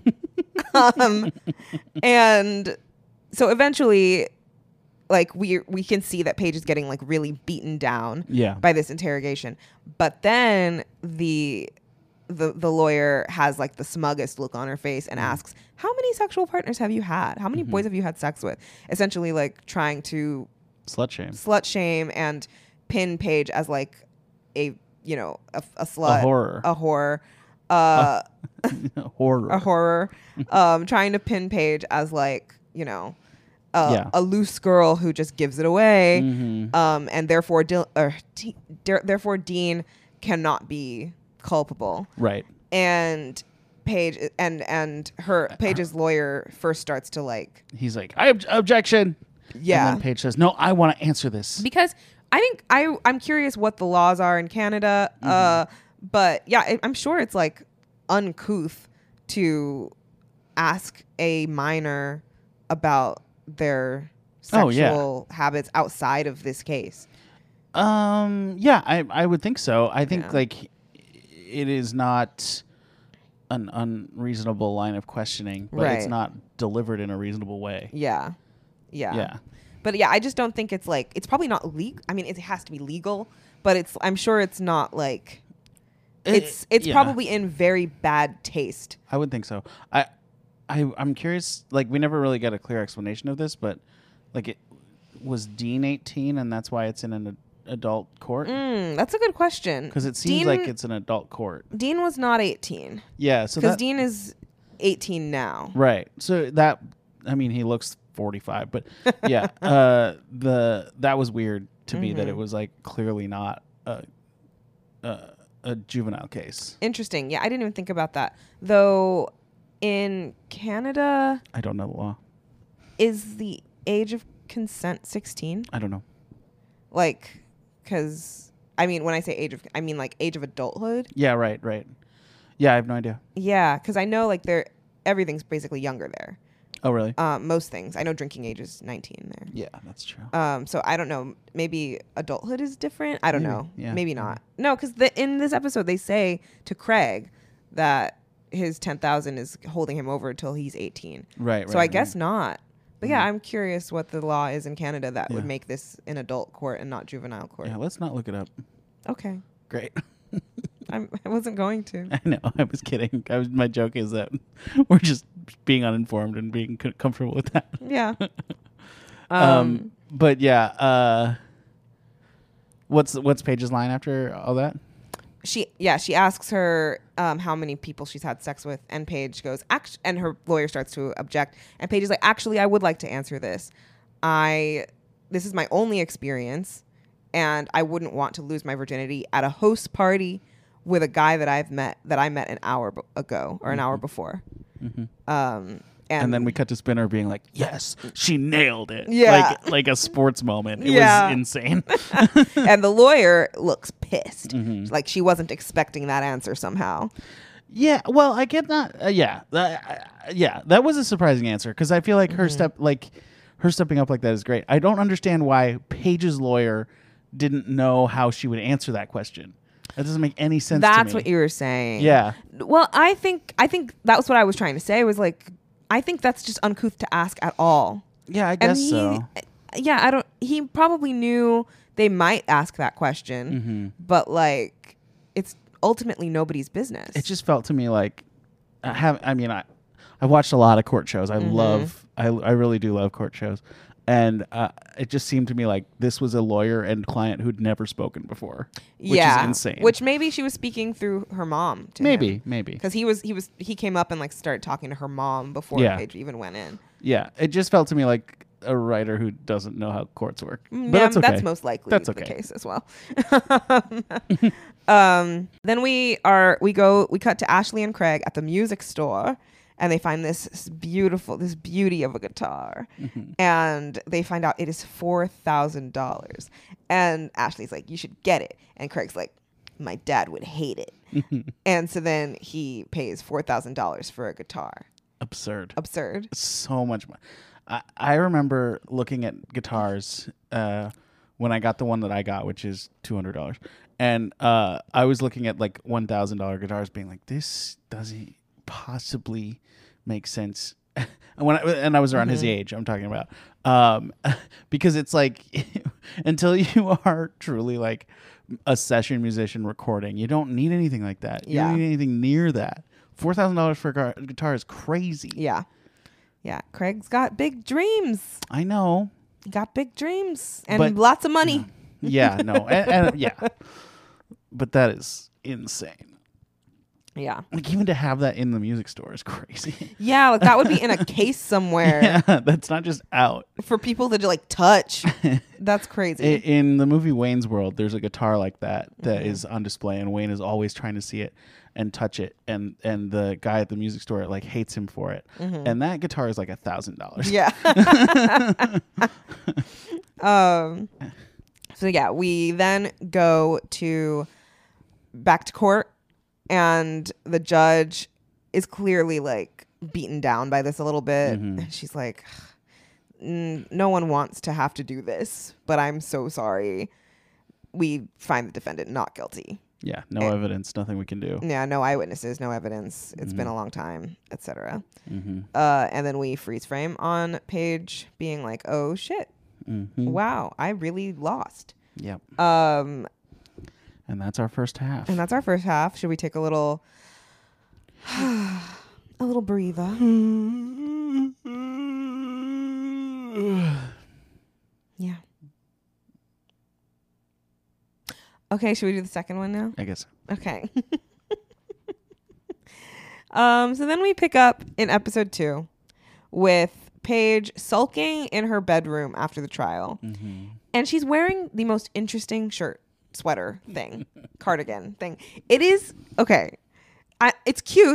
And so eventually, like we can see that Paige is getting like really beaten down by this interrogation. But then the lawyer has like the smuggest look on her face and asks, how many sexual partners have you had? How many boys have you had sex with? Essentially like trying to slut shame and pin Paige as like a slut, a whore, horror. A horror. Trying to pin Paige as like, you know, a loose girl who just gives it away. And therefore therefore Dean cannot be culpable. Right. And Paige and Paige's lawyer first starts to like, he's like, objection. Yeah. And then Paige says, no, I want to answer this. Because I think I'm curious what the laws are in Canada. But yeah, I'm sure it's like uncouth to ask a minor about their sexual habits outside of this case. Yeah, I would think so. I think like it is not an unreasonable line of questioning, but it's not delivered in a reasonable way. Yeah. But yeah, I just don't think it's like, it's probably not legal. I mean, it has to be legal, but I'm sure it's not like, it's probably in very bad taste. I would think so. I'm curious, like we never really got a clear explanation of this, but like was Dean 18 and that's why it's in an adult court? That's a good question. Because it seems like it's an adult court. Dean was not 18. Yeah, so because Dean is 18 now. Right. So that, I mean, he looks 45, but yeah, that was weird to me that it was like clearly not a juvenile case. Interesting. Yeah, I didn't even think about that. Though in Canada, I don't know the law. is the age of consent 16? I don't know. Like, because, I mean, when I say I mean like age of adulthood. Yeah, right. Yeah, I have no idea. Yeah, because I know like everything's basically younger there. Oh, really? Most things. I know drinking age is 19 there. Yeah, that's true. So I don't know. Maybe adulthood is different. I don't Maybe, know. yeah. Maybe not. No, because in this episode they say to Craig that his 10,000 is holding him over until he's 18. Right. So I guess not. But yeah, I'm curious what the law is in Canada that would make this an adult court and not juvenile court. Yeah, let's not look it up. Okay. Great. I wasn't going to. I know. I was kidding. My joke is that we're just being uninformed and being comfortable with that. Yeah. But yeah. What's Paige's line after all that? She asks her how many people she's had sex with, and Paige goes, and her lawyer starts to object, and Paige is like, actually, I would like to answer this. This is my only experience, and I wouldn't want to lose my virginity at a host party with a guy that I met an hour ago or an hour before. And then we cut to Spinner being like, yes, she nailed it. Yeah. Like a sports moment. It Yeah. was insane. And the lawyer looks pissed. Mm-hmm. Like she wasn't expecting that answer somehow. Yeah, well, I get that. Yeah, that was a surprising answer because I feel like her stepping up like that is great. I don't understand why Paige's lawyer didn't know how she would answer that question. That doesn't make any sense to me. That's what you were saying. Yeah. Well, I think that was what I was trying to say, was like, I think that's just uncouth to ask at all. Yeah, I guess so. Yeah, he probably knew they might ask that question, but like, it's ultimately nobody's business. It just felt to me like I watched a lot of court shows. I really do love court shows. And it just seemed to me like this was a lawyer and client who'd never spoken before, which is insane. Which maybe she was speaking through her mom to maybe because he came up and like started talking to her mom before Paige even went in. Yeah, it just felt to me like a writer who doesn't know how courts work. But Yeah, that's okay. That's most likely the case as well. Then we cut to Ashley and Craig at the music store, and they find this beauty of a guitar, and they find out it is $4,000. And Ashley's like, "You should get it," and Craig's like, "My dad would hate it." And so then he pays $4,000 for a guitar. Absurd. So much money. I remember looking at guitars when I got the one that I got, which is $200, and I was looking at like $1,000 guitars, being like, "This doesn't possibly make sense." And I was around his age, I'm talking about, because it's like until you are truly like a session musician recording, you don't need anything like that. You don't need anything near that. $4,000 for a guitar is crazy. Yeah. Craig's got big dreams. I know. He got big dreams and lots of money. Yeah, no, and yeah, but that is insane. Yeah, like even to have that in the music store is crazy. Yeah, like that would be in a case somewhere. Yeah, that's not just out for people to like touch. That's crazy. In the movie Wayne's World, there's a guitar like that is on display, and Wayne is always trying to see it and touch it, and the guy at the music store like hates him for it, and that guitar is like $1,000. Yeah. So yeah, we then go back to court, and the judge is clearly like beaten down by this a little bit. And she's like, "No one wants to have to do this, but I'm so sorry. We find the defendant not guilty." Yeah, no evidence, nothing we can do. Yeah, no eyewitnesses, no evidence. It's been a long time, etc. And then we freeze frame on Paige being like, "Oh shit, wow, I really lost." Yep. And that's our first half. Should we take a little breather? Yeah. Okay, should we do the second one now? I guess. Okay. So then we pick up in episode 2 with Paige sulking in her bedroom after the trial. And she's wearing the most interesting sweater thing, cardigan thing. It is, okay, it's cute.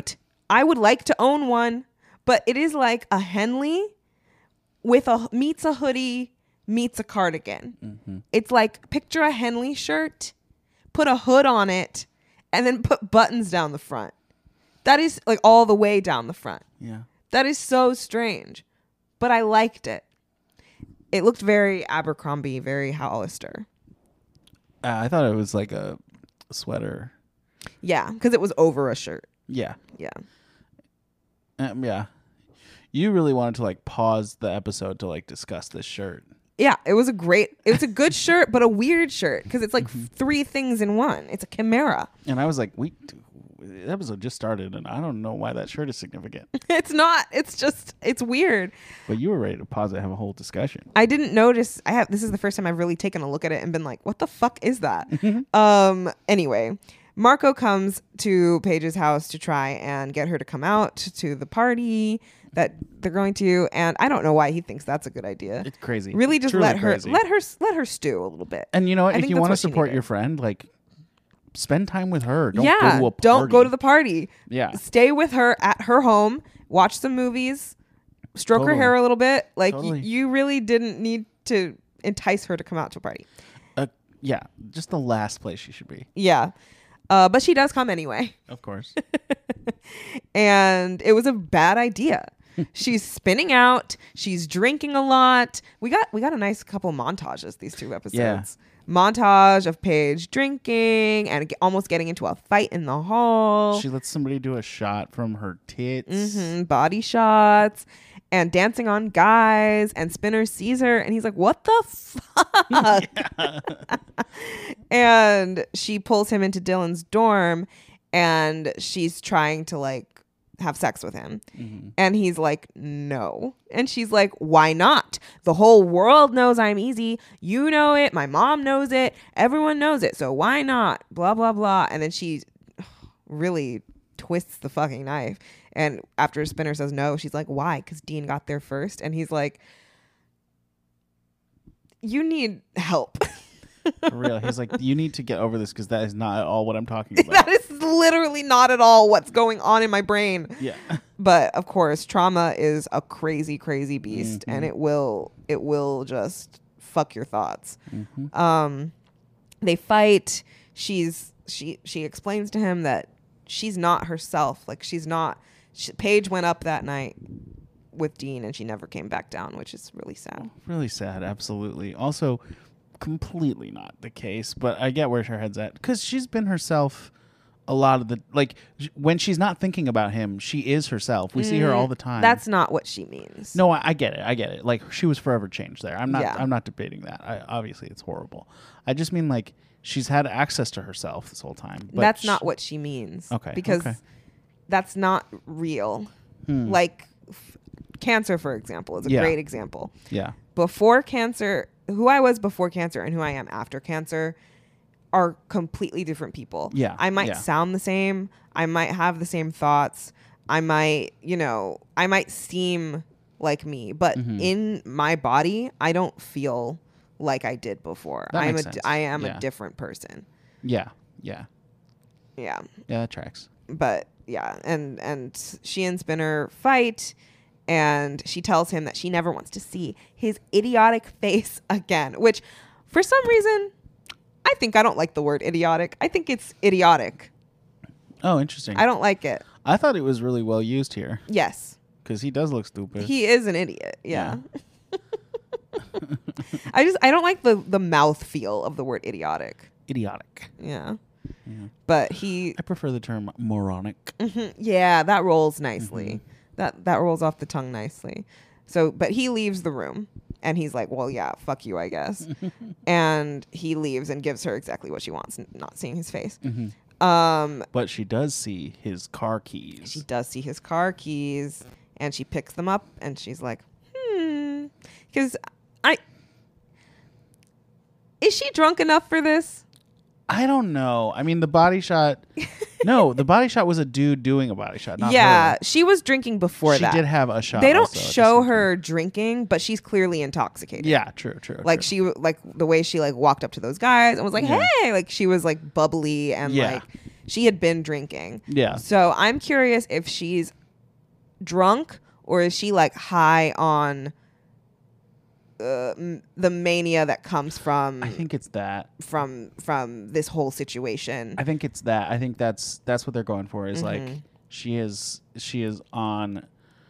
I would like to own one, but it is like a Henley with meets a hoodie, meets a cardigan. Mm-hmm. It's like, picture a Henley shirt, put a hood on it, and then put buttons down the front. That is like all the way down the front. Yeah. That is so strange, but I liked it. It looked very Abercrombie, very Hollister. I thought it was like a sweater. Yeah, because it was over a shirt. Yeah. Yeah. Yeah. You really wanted to like pause the episode to like discuss this shirt. Yeah, it was a good shirt, but a weird shirt because it's like three things in one. It's a chimera. And I was like, the episode just started and I don't know why that shirt is significant. It's not. It's weird. But you were ready to pause it and have a whole discussion. I didn't notice. This is the first time I've really taken a look at it and been like, what the fuck is that? Anyway, Marco comes to Paige's house to try and get her to come out to the party that they're going to, and I don't know why he thinks that's a good idea. It's crazy. Really, just Truly let her crazy. let her stew a little bit. And you know what? I If think you that's want to what she support needed. your friend, like spend time with her. Don't yeah, go to a party. don't go to the party. Yeah. Stay with her at her home. Watch some movies. Stroke her Totally. hair a little bit. Like Totally. you really didn't need to entice her to come out to a party. Yeah, just the last place she should be. Yeah. But she does come anyway. Of course. And it was a bad idea. She's spinning out. She's drinking a lot. We got a nice couple montages these two episodes. Yeah. Montage of Paige drinking and almost getting into a fight in the hall. She lets somebody do a shot from her tits. Body shots and dancing on guys, and Spinner sees her and he's like, what the fuck? And she pulls him into Dylan's dorm and she's trying to like have sex with him. And he's like, no. And she's like, why not? The whole world knows I'm easy. You know it. My mom knows it. Everyone knows it. So why not? Blah, blah, blah. And then she really twists the fucking knife. And after Spinner says no, she's like, why? Because Dean got there first. And he's like, you need help. For real. He's like, you need to get over this because that is not at all what I'm talking about. That is literally not at all what's going on in my brain. Yeah. But of course, trauma is a crazy, crazy beast, and it will just fuck your thoughts. They fight. She explains to him that she's not herself. Like Paige went up that night with Dean, and she never came back down, which is really sad. Really sad. Absolutely. Also, completely not the case, but I get where her head's at because she's been herself a lot of the when she's not thinking about him, she is herself. We see her all the time. That's not what she means. No, I get it. Like she was forever changed there. I'm not. Yeah. I'm not debating that. Obviously, it's horrible. I just mean like she's had access to herself this whole time. But That's not what she means. Okay, Because okay. that's not real. Like cancer, for example, is a Yeah. great example. Yeah. Before cancer, who I was before cancer and who I am after cancer are completely different people. Yeah, I might yeah. sound the same. I might have the same thoughts. I might seem like me, but in my body, I don't feel like I did before. That makes sense. I am Yeah. a different person. Yeah. Yeah. Yeah. Yeah. That tracks. But yeah, and she and Spinner fight, and she tells him that she never wants to see his idiotic face again, which for some reason I think I don't like the word idiotic. I think it's idiotic. Oh, interesting. I don't like it. I thought it was really well used here Yes. because he does look stupid. He is an idiot. Yeah. I don't like the mouth feel of the word idiotic. Idiotic. Yeah. Yeah. But he I prefer the term moronic. yeah, that rolls nicely. That rolls off the tongue nicely. So, but he leaves the room and he's like, well, yeah, fuck you, I guess. And he leaves and gives her exactly what she wants, not seeing his face. But she does see his car keys. She does see his car keys and she picks them up and she's like, because is she drunk enough for this? I don't know. I mean, the body shot. No, the body shot was a dude doing a body shot, not Yeah, her. she was drinking before She that. did have a shot. They don't also at the show same her drinking, but she's clearly intoxicated. time. Yeah, true. Like true. she, like the way she like walked up to those guys and was like, Yeah. hey, like she was like bubbly and Yeah. like she had been drinking. Yeah. So I'm curious if she's drunk or is she like high on the mania that comes from I think it's that. from this whole situation. I think it's that. I think that's what they're going for is like she is on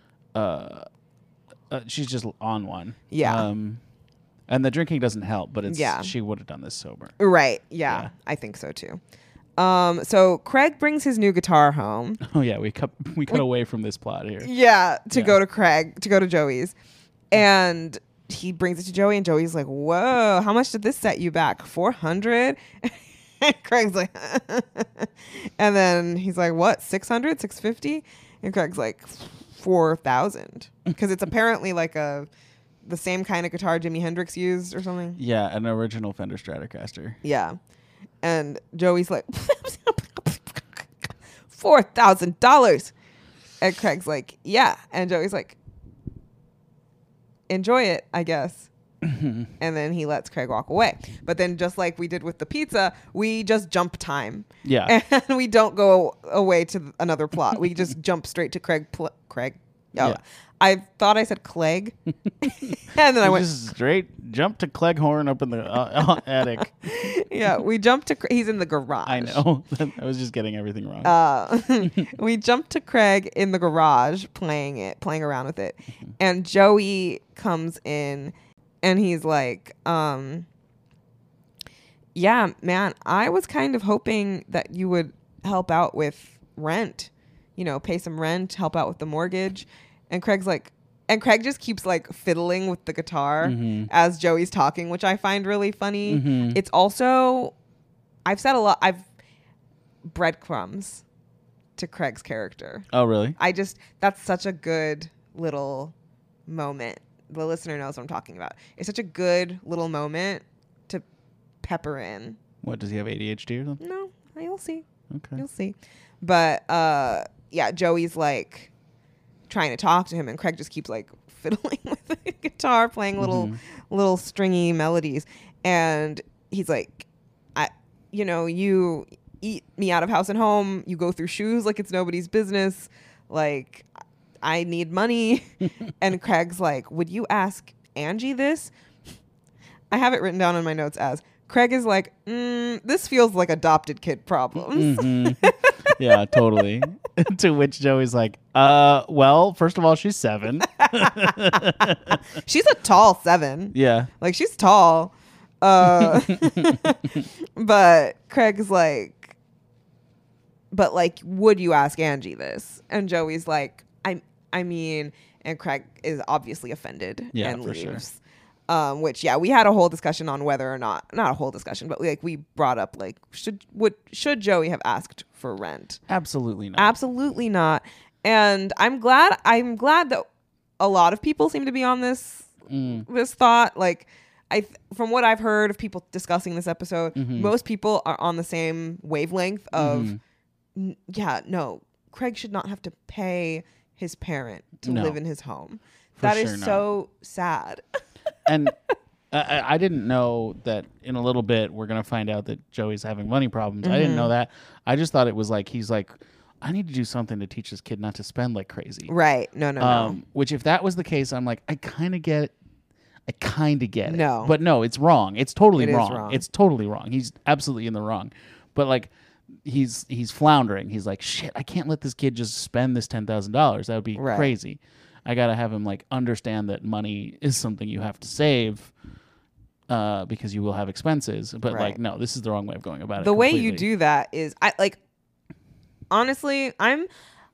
she's just on one. Yeah. And the drinking doesn't help, but it's Yeah. she would have done this sober. Right. Yeah, Yeah. I think so too. So Craig brings his new guitar home. Oh yeah, we cut away from this plot here. Yeah, to Yeah. go to Joey's. And he brings it to Joey and Joey's like, "Whoa, how much did this set you back? 400?" And Craig's like and then he's like, "What? 600? 650?" And Craig's like 4,000 because it's apparently like the same kind of guitar Jimi Hendrix used or something. Yeah, an original Fender Stratocaster. Yeah. And Joey's like, $4,000. And Craig's like, yeah. And Joey's like, enjoy it, I guess. And then he lets Craig walk away. But then just like we did with the pizza, we just jump time. Yeah. And we don't go away to another plot. We just jump straight to Craig. Oh, Yeah. I thought I said Clegg. And then I went just straight jump to Cleghorn up in the attic. Yeah, we jumped to he's in the garage. I know. I was just getting everything wrong. We jumped to Craig in the garage playing around with it. And Joey comes in and he's like, yeah, man, I was kind of hoping that you would help out with rent, pay some rent, help out with the mortgage. And Craig's like, and Craig just keeps like fiddling with the guitar as Joey's talking, which I find really funny. It's also, I've breadcrumbs to Craig's character. Oh, really? That's such a good little moment. The listener knows what I'm talking about. It's such a good little moment to pepper in. What, does he have ADHD or something? No, you'll see. Okay. You'll see. But yeah, Joey's like trying to talk to him and Craig just keeps like fiddling with the guitar, playing little stringy melodies. And he's like, you eat me out of house and home. You go through shoes like it's nobody's business. Like, I need money. And Craig's like, would you ask Angie this? I have it written down in my notes as Craig is like, this feels like adopted kid problems. Yeah, totally. To which Joey's like, well, first of all, she's 7. She's a tall 7. Yeah. Like, she's tall. But Craig's like, but like, would you ask Angie this? And Joey's like, I mean, and Craig is obviously offended and for leaves. sure. Which, yeah, we had a whole discussion on whether or not a whole discussion, but we brought up like, should Joey have asked for rent? Absolutely not. Absolutely not. And I'm glad that a lot of people seem to be on this thought. Like, from what I've heard of people discussing this episode, most people are on the same wavelength of, no, Craig should not have to pay his parent to live in his home. That is so sad. And I didn't know that in a little bit we're going to find out that Joey's having money problems. I didn't know that. I just thought it was like, he's like, I need to do something to teach this kid not to spend like crazy. Right. No. Which if that was the case, I'm like, I kind of get it. No. But no, it's wrong. It's totally wrong. Wrong. It's totally wrong. He's absolutely in the wrong. But like, he's floundering. He's like, shit, I can't let this kid just spend this $10,000. That would be crazy. I got to have him like understand that money is something you have to save because you will have expenses. But like, no, this is the wrong way of going about it. The way you do that is, honestly, I'm,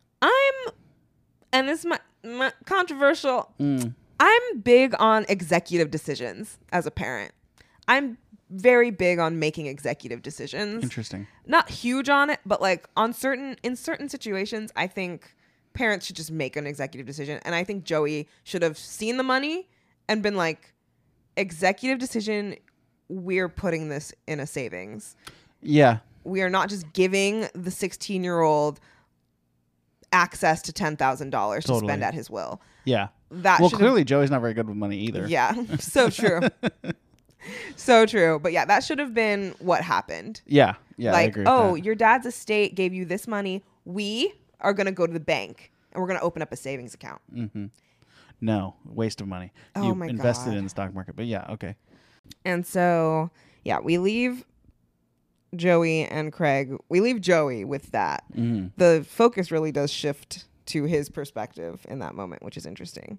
and this is my controversial. I'm big on executive decisions as a parent. I'm very big on making executive decisions. Interesting. Not huge on it, but like in certain situations, I think parents should just make an executive decision. And I think Joey should have seen the money and been like, executive decision, we're putting this in a savings. Yeah. We are not just giving the 16-year-old access to $10,000 to spend at his will. Yeah. That well, clearly Joey's not very good with money either. Yeah, so true. So true. But yeah, that should have been what happened. Yeah, I Like, agree with oh, that. your dad's estate gave you this money. We are going to go to the bank and we're going to open up a savings account. No, waste of money. Oh You my invested God. in the stock market. But yeah, okay. And so, yeah, we leave Joey and Craig. We leave Joey with that. The focus really does shift to his perspective in that moment, which is interesting.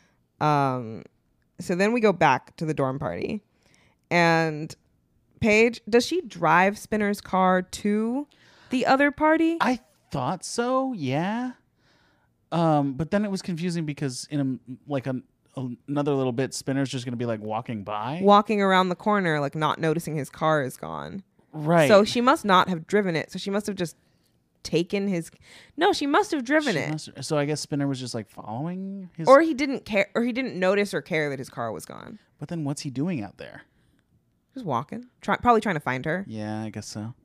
So then we go back to the dorm party. And Paige, does she drive Spinner's car to the other party? I thought so, yeah. But then it was confusing because in another little bit, Spinner's just going to be like walking by. Walking around the corner, like not noticing his car is gone. Right. So she must not have driven it. So she must have just taken his. No, she must have driven it. So I guess Spinner was just like following his. Or he didn't care, or he didn't notice or care that his car was gone. But then what's he doing out there? Just walking, probably trying to find her. Yeah, I guess so.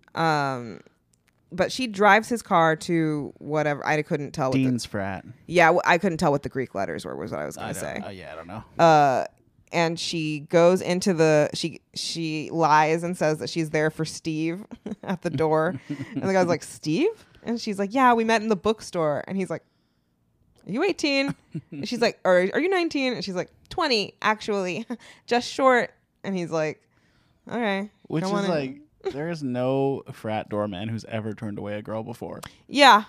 But she drives his car to whatever. I couldn't tell. Dean's frat. I couldn't tell what the Greek letters were. Was what I was going to say. I don't know. And she goes into the. She lies and says that she's there for Steve at the door, and the guy's like, Steve, and she's like, yeah, we met in the bookstore, and he's like, are you 18? And she's like, or are you 19? And she's like, 20 actually, just short. And he's like, okay. Which is come on in. like, there is no frat doorman who's ever turned away a girl before. Yeah.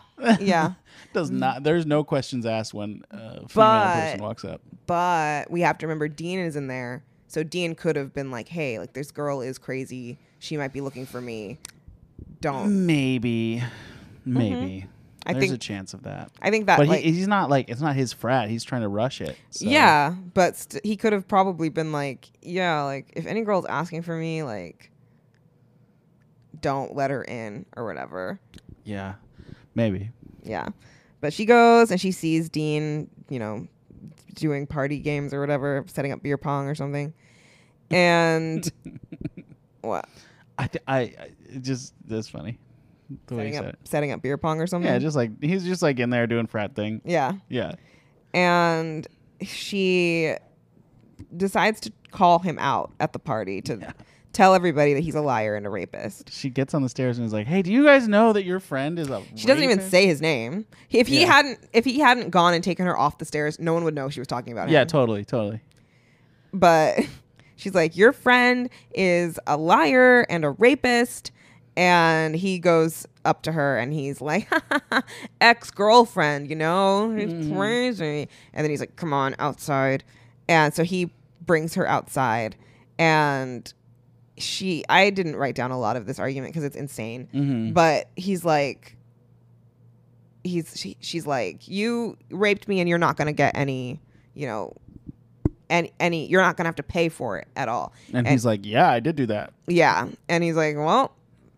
There's no questions asked when a female person walks up. But we have to remember Dean is in there. So Dean could have been like, hey, like this girl is crazy. She might be looking for me. Don't. Maybe. I There's think- a chance of that. I think that But like, he's not like, it's not his frat. He's trying to rush it. So. yeah, but he could have probably been like, yeah, like if any girl's asking for me, like don't let her in or whatever. Yeah. Maybe. Yeah. But she goes and she sees Dean, doing party games or whatever, setting up beer pong or something. And what? That's funny. The way he said it. Setting up beer pong or something? Yeah, just like he's just like in there doing frat thing. Yeah. Yeah. And she decides to call him out at the party to tell everybody that he's a liar and a rapist. She gets on the stairs and is like, "Hey, do you guys know that your friend is a?" She doesn't even rapist?" say his name. If he hadn't gone and taken her off the stairs, no one would know she was talking about him. Yeah, totally. But she's like, your friend is a liar and a rapist. And he goes up to her and he's like, ex-girlfriend, he's crazy. And then he's like, come on, outside. And so he brings her outside. And I didn't write down a lot of this argument because it's insane. But he's like, she's like, you raped me and you're not going to get any, any, you're not going to have to pay for it at all. And he's like, "Yeah, I did do that." Yeah. And he's like, well,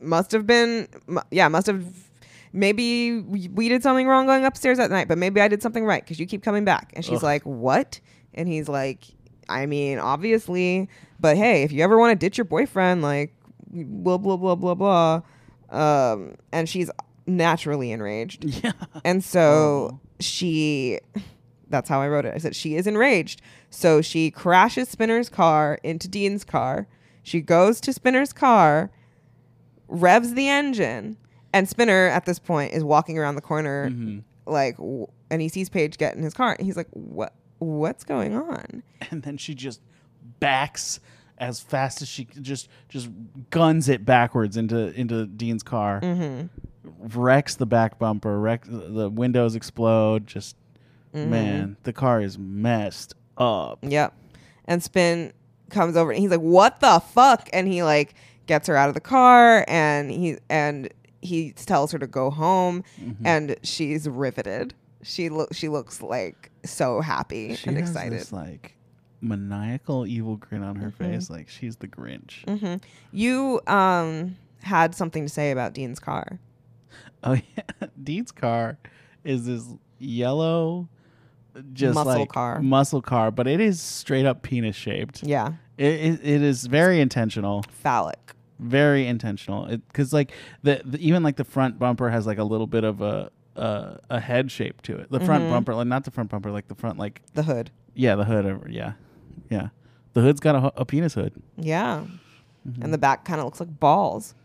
maybe we did something wrong going upstairs that night, but maybe I did something right because you keep coming back. And she's like, what? And he's like, I mean, obviously, but hey, if you ever want to ditch your boyfriend, like, blah, blah, blah, blah, blah. And she's naturally enraged. Yeah. And so that's how I wrote it. I said, she is enraged. So she crashes Spinner's car into Dean's car. She goes to Spinner's car, revs the engine, and Spinner at this point is walking around the corner and he sees Paige get in his car and he's like, what's going on? And then she just backs as fast as she just guns it backwards into Dean's car, wrecks the back bumper, the windows explode. Just man, the car is messed up. Yep. And Spin comes over and he's like, what the fuck? And he like gets her out of the car and he tells her to go home and she's riveted. She looks like so happy and excited. This like maniacal evil grin on her face, like she's the Grinch. You had something to say about Dean's car. Oh yeah, Dean's car is this yellow, just muscle car, but it is straight up penis shaped. Yeah, it is very intentional. Phallic. Very intentional. Because like the even like the front bumper has like a little bit of a head shape to it. The front bumper, like not the front bumper, like the front like the hood. Yeah, the hood. Yeah. The hood's got a penis hood. Yeah. And the back kind of looks like balls.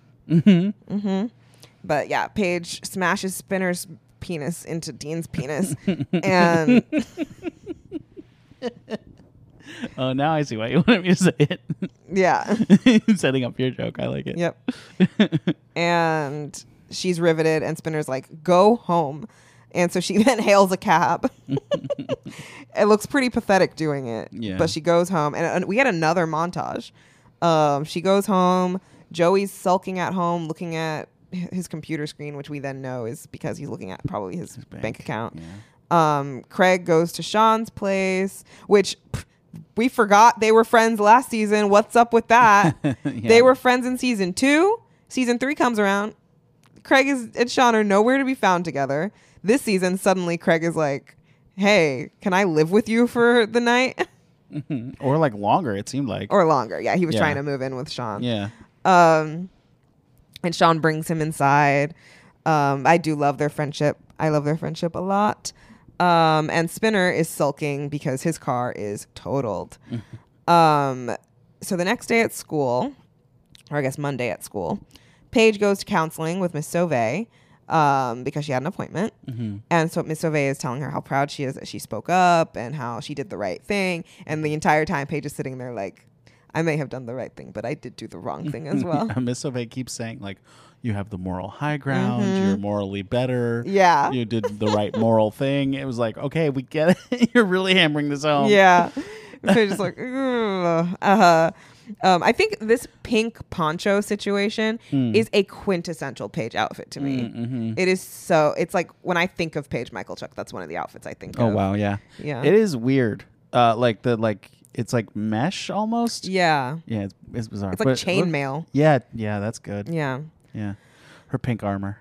But yeah, Paige smashes Spinner's penis into Dean's penis. And Oh, now I see why you wanted me to say it. yeah. Setting up your joke. I like it. Yep. And she's riveted, and Spinner's like, go home. And so she then hails a cab. It looks pretty pathetic doing it. Yeah. But she goes home, and we get another montage. She goes home. Joey's sulking at home, looking at his computer screen, which we then know is because he's looking at probably his bank account. Yeah. Craig goes to Sean's place, which we forgot they were friends last season. What's up with that? Yeah. They were friends in season 2. Season 3 comes around. Craig and Sean are nowhere to be found together. This season, suddenly Craig is like, hey, can I live with you for the night? Or like longer, it seemed like. Or longer. Yeah, he was Yeah. trying to move in with Sean. Yeah. And Sean brings him inside. I do love their friendship. I love their friendship a lot. And Spinner is sulking because his car is totaled. So the next day at school, or I guess Monday at school, Paige goes to counseling with Miss Sauvé because she had an appointment. And so Miss Sauvé is telling her how proud she is that she spoke up and how she did the right thing. And the entire time, Paige is sitting there like, I may have done the right thing, but I did do the wrong thing as well. Miss Sauvé keeps saying, like, you have the moral high ground. You're morally better. Yeah. You did the right moral thing. It was like, okay, we get it. You're really hammering this home. Yeah. So just like, I think this pink poncho situation is a quintessential Paige outfit to me. It is so, it's like when I think of Paige Michalchuk, that's one of the outfits I think of. Oh, wow. Yeah. Yeah. It is weird. It's like mesh almost. Yeah. Yeah. It's bizarre. It's like chainmail. Yeah. Yeah. That's good. Yeah. Yeah. Her pink armor.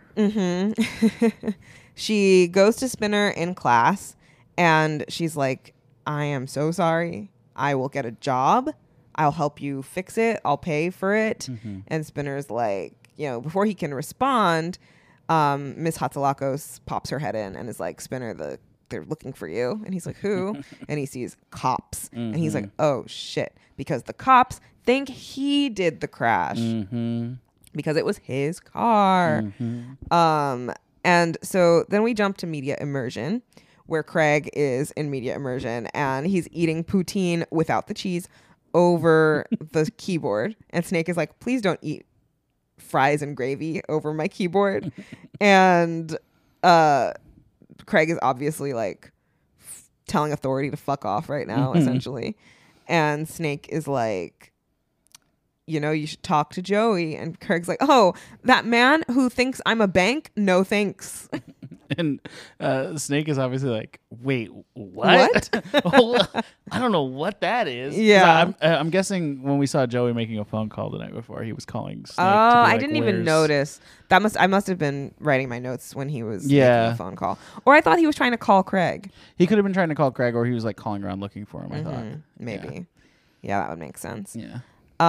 She goes to Spinner in class and she's like, I am so sorry. I will get a job. I'll help you fix it. I'll pay for it. And Spinner's like, before he can respond, Miss Hatzilakos pops her head in and is like, Spinner, they're looking for you. And he's like, who? And he sees cops. And he's like, oh, shit. Because the cops think he did the crash. Because it was his car. And so then we jump to media immersion, where Craig is in media immersion and he's eating poutine without the cheese over the keyboard. And Snake is like, please don't eat fries and gravy over my keyboard. And Craig is obviously like telling authority to fuck off right now, essentially. And Snake is like, you should talk to Joey. And Craig's like, oh, that man who thinks I'm a bank? No, thanks. And Snake is obviously like, wait, what? I don't know what that is. Yeah. I'm guessing when we saw Joey making a phone call the night before, he was calling Snake. Oh, I didn't even "Where's-" notice. I must have been writing my notes when he was making Yeah. a phone call. Or I thought he was trying to call Craig. He could have been trying to call Craig, or he was like calling around looking for him, I thought. Maybe. Yeah, that would make sense. Yeah.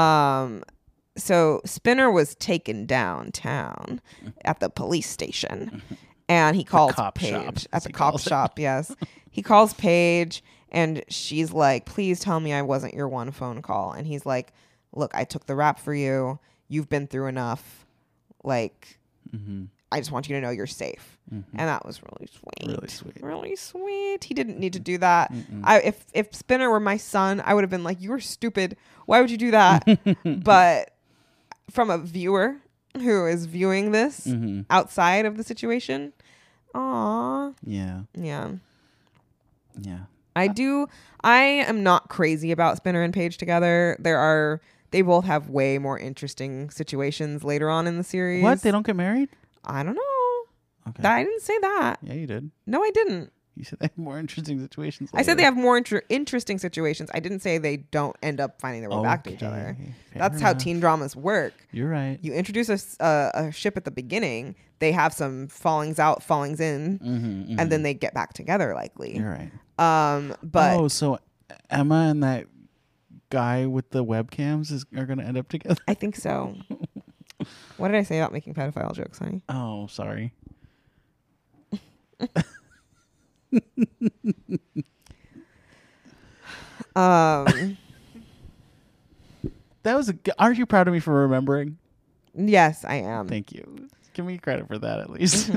So Spinner was taken downtown at the police station. And he calls cop Paige shop, at as the he cop calls it. shop. Yes, he calls Paige, and she's like, "Please tell me I wasn't your one phone call." And he's like, "Look, I took the rap for you. You've been through enough. Like, I just want you to know you're safe." And that was really sweet. Really sweet. Really sweet. He didn't need to do that. If Spinner were my son, I would have been like, "You were stupid. Why would you do that?" But from a viewer who is viewing this outside of the situation, aw. Yeah. Yeah. Yeah. I am not crazy about Spinner and Paige together. They both have way more interesting situations later on in the series. What? They don't get married? I don't know. Okay. I didn't say that. Yeah, you did. No, I didn't. You said they have more interesting situations. I said they have more interesting situations. I didn't say they don't end up finding their way back to each other. Okay, That's fair how enough. teen dramas work. You're right. You introduce a ship at the beginning, they have some fallings out, fallings in, and then they get back together likely. You're right. But so Emma and that guy with the webcams are going to end up together? I think so. What did I say about making pedophile jokes, honey? Oh, sorry. Aren't you proud of me for remembering? Yes, I am. Thank you. Give me credit for that at least.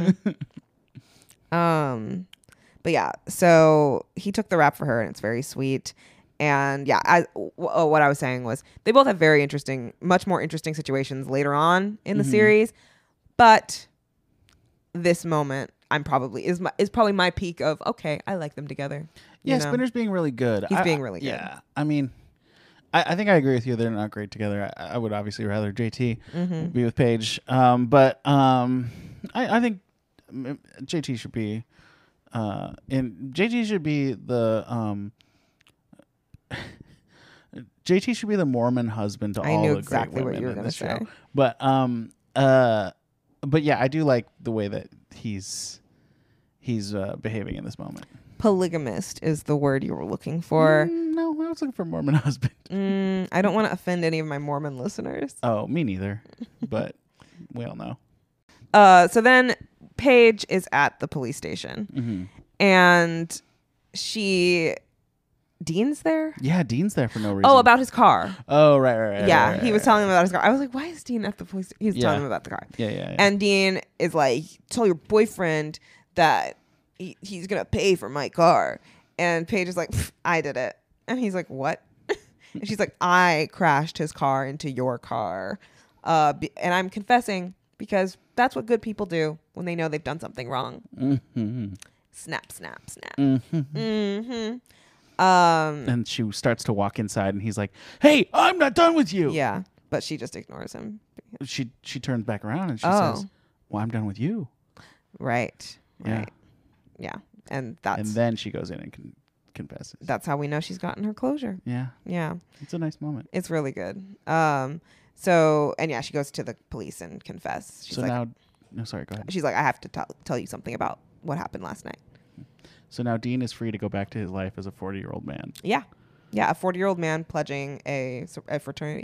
But yeah, so he took the rap for her, and it's very sweet. And yeah, what I was saying was they both have very interesting, much more interesting situations later on in the series. But this moment, is probably my peak of okay, I like them together. Yeah, Spinner's being really good. He's being really good. Yeah, I mean, I think I agree with you. They're not great together. I would obviously rather JT be with Paige. But I think JT should be JT should be the JT should be the Mormon husband to all the exactly great women what you were in gonna this say. show. But yeah, I do like the way that he's behaving in this moment. Polygamist is the word you were looking for. No, I was looking for Mormon husband. I don't want to offend any of my Mormon listeners. Oh, me neither. But we all know. So then Paige is at the police station, and Dean's there. Yeah, Dean's there for no reason. Oh, about his car. Oh, right. Yeah, right, he was telling him about his car. I was like, why is Dean at the police? He's telling him about the car. Yeah. And Dean is like, tell your boyfriend that he's gonna pay for my car. And Paige is like, I did it. And he's like, what? And she's like, I crashed his car into your car. And I'm confessing because that's what good people do when they know they've done something wrong. Snap, snap, snap. And she starts to walk inside, and he's like, "Hey, I'm not done with you." Yeah, but she just ignores him. She turns back around and she says, "Well, I'm done with you." Right. Yeah. Yeah. And then she goes in and confesses. That's how we know she's gotten her closure. Yeah. Yeah. It's a nice moment. It's really good. So, and yeah, she goes to the police and confess. She's so like, now, no, sorry, go ahead. She's like, I have to tell you something about what happened last night. So now Dean is free to go back to his life as a 40-year-old man. Yeah. Yeah, a 40-year-old man pledging a fraternity.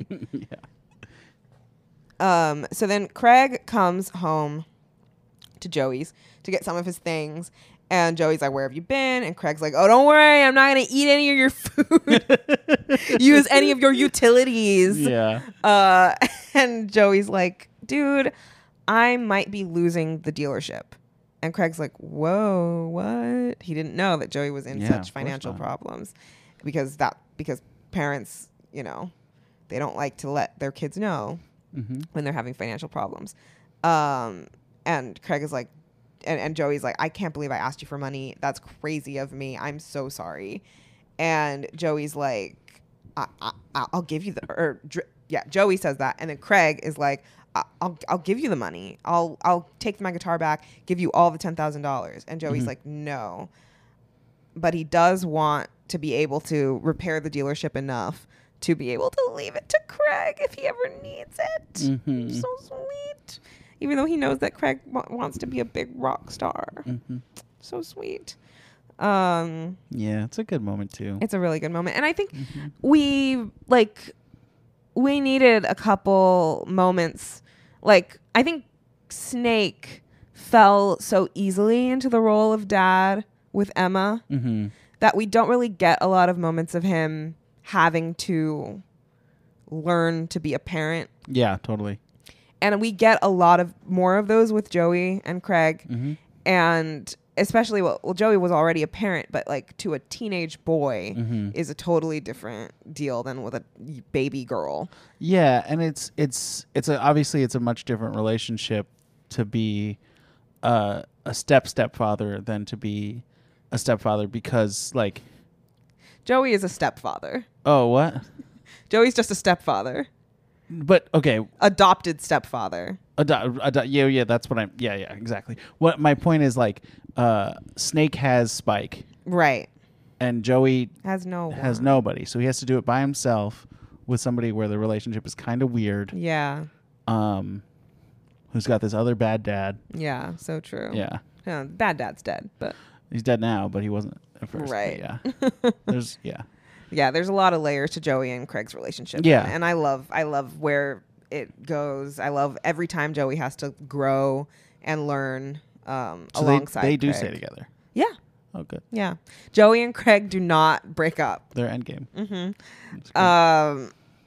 Yeah. So then Craig comes home to Joey's to get some of his things. And Joey's like, where have you been? And Craig's like, oh, don't worry. I'm not going to eat any of your food. Use any of your utilities. Yeah. And Joey's like, dude, I might be losing the dealership. And Craig's like, whoa, what? He didn't know that Joey was in such financial problems because parents, they don't like to let their kids know when they're having financial problems. And Craig is like, and Joey's like, I can't believe I asked you for money. That's crazy of me. I'm so sorry. And Joey's like, I'll give you Joey says that. And then Craig is like, I'll give you the money. I'll take my guitar back, give you all the $10,000. And Joey's like, no. But he does want to be able to repair the dealership enough to be able to leave it to Craig if he ever needs it. So sweet. Even though he knows that Craig wants to be a big rock star. So sweet. Yeah, it's a good moment too. It's a really good moment. And I think we needed a couple moments. Like, I think Snake fell so easily into the role of dad with Emma that we don't really get a lot of moments of him having to learn to be a parent. Yeah, totally. And we get a lot of more of those with Joey and Craig. And especially, Joey was already a parent, but like to a teenage boy is a totally different deal than with a baby girl. Yeah, and obviously it's a much different relationship to be a stepfather than to be a stepfather because like Joey is a stepfather. Oh, what? Joey's just a stepfather. But okay, adopted stepfather. Yeah, that's what yeah, exactly. What my point is, like, Snake has Spike, right, and Joey has nobody, so he has to do it by himself with somebody where the relationship is kind of weird. Yeah. Who's got this other bad dad? Yeah, so true. Yeah. Bad dad's dead, but he's dead now, but he wasn't at first. Right. Yeah. Yeah, there's a lot of layers to Joey and Craig's relationship. Yeah. And I love where it goes. I love every time Joey has to grow and learn alongside they do Craig. stay together. Yeah. Oh, good. Yeah. Joey and Craig do not break up. They're endgame.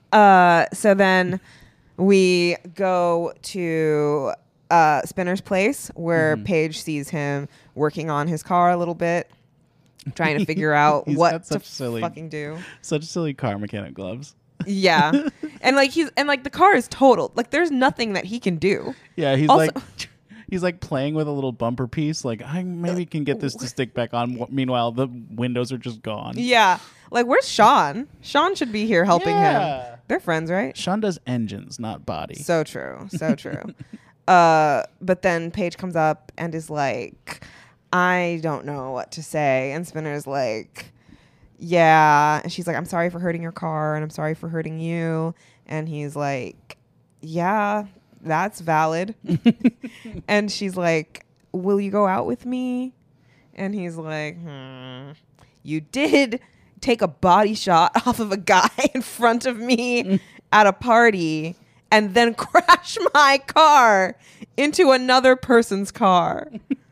So then we go to Spinner's place where Paige sees him working on his car a little bit, trying to figure out He's what got to such silly- fucking do. Such silly car mechanic gloves. Yeah. And like the car is totaled. Like there's nothing that he can do. Yeah, he's Also- like he's like playing with a little bumper piece. Like I maybe can get this to stick back on. Meanwhile, the windows are just gone. Yeah. Like where's Sean? Sean should be here helping Yeah. him. They're friends, right? Sean does engines, not body. So true. So true. But then Paige comes up and is like, I don't know what to say. And Spinner's like, yeah. And she's like, I'm sorry for hurting your car and I'm sorry for hurting you. And he's like, yeah, that's valid. And she's like, will you go out with me? And he's like, you did take a body shot off of a guy in front of me at a party and then crash my car into another person's car.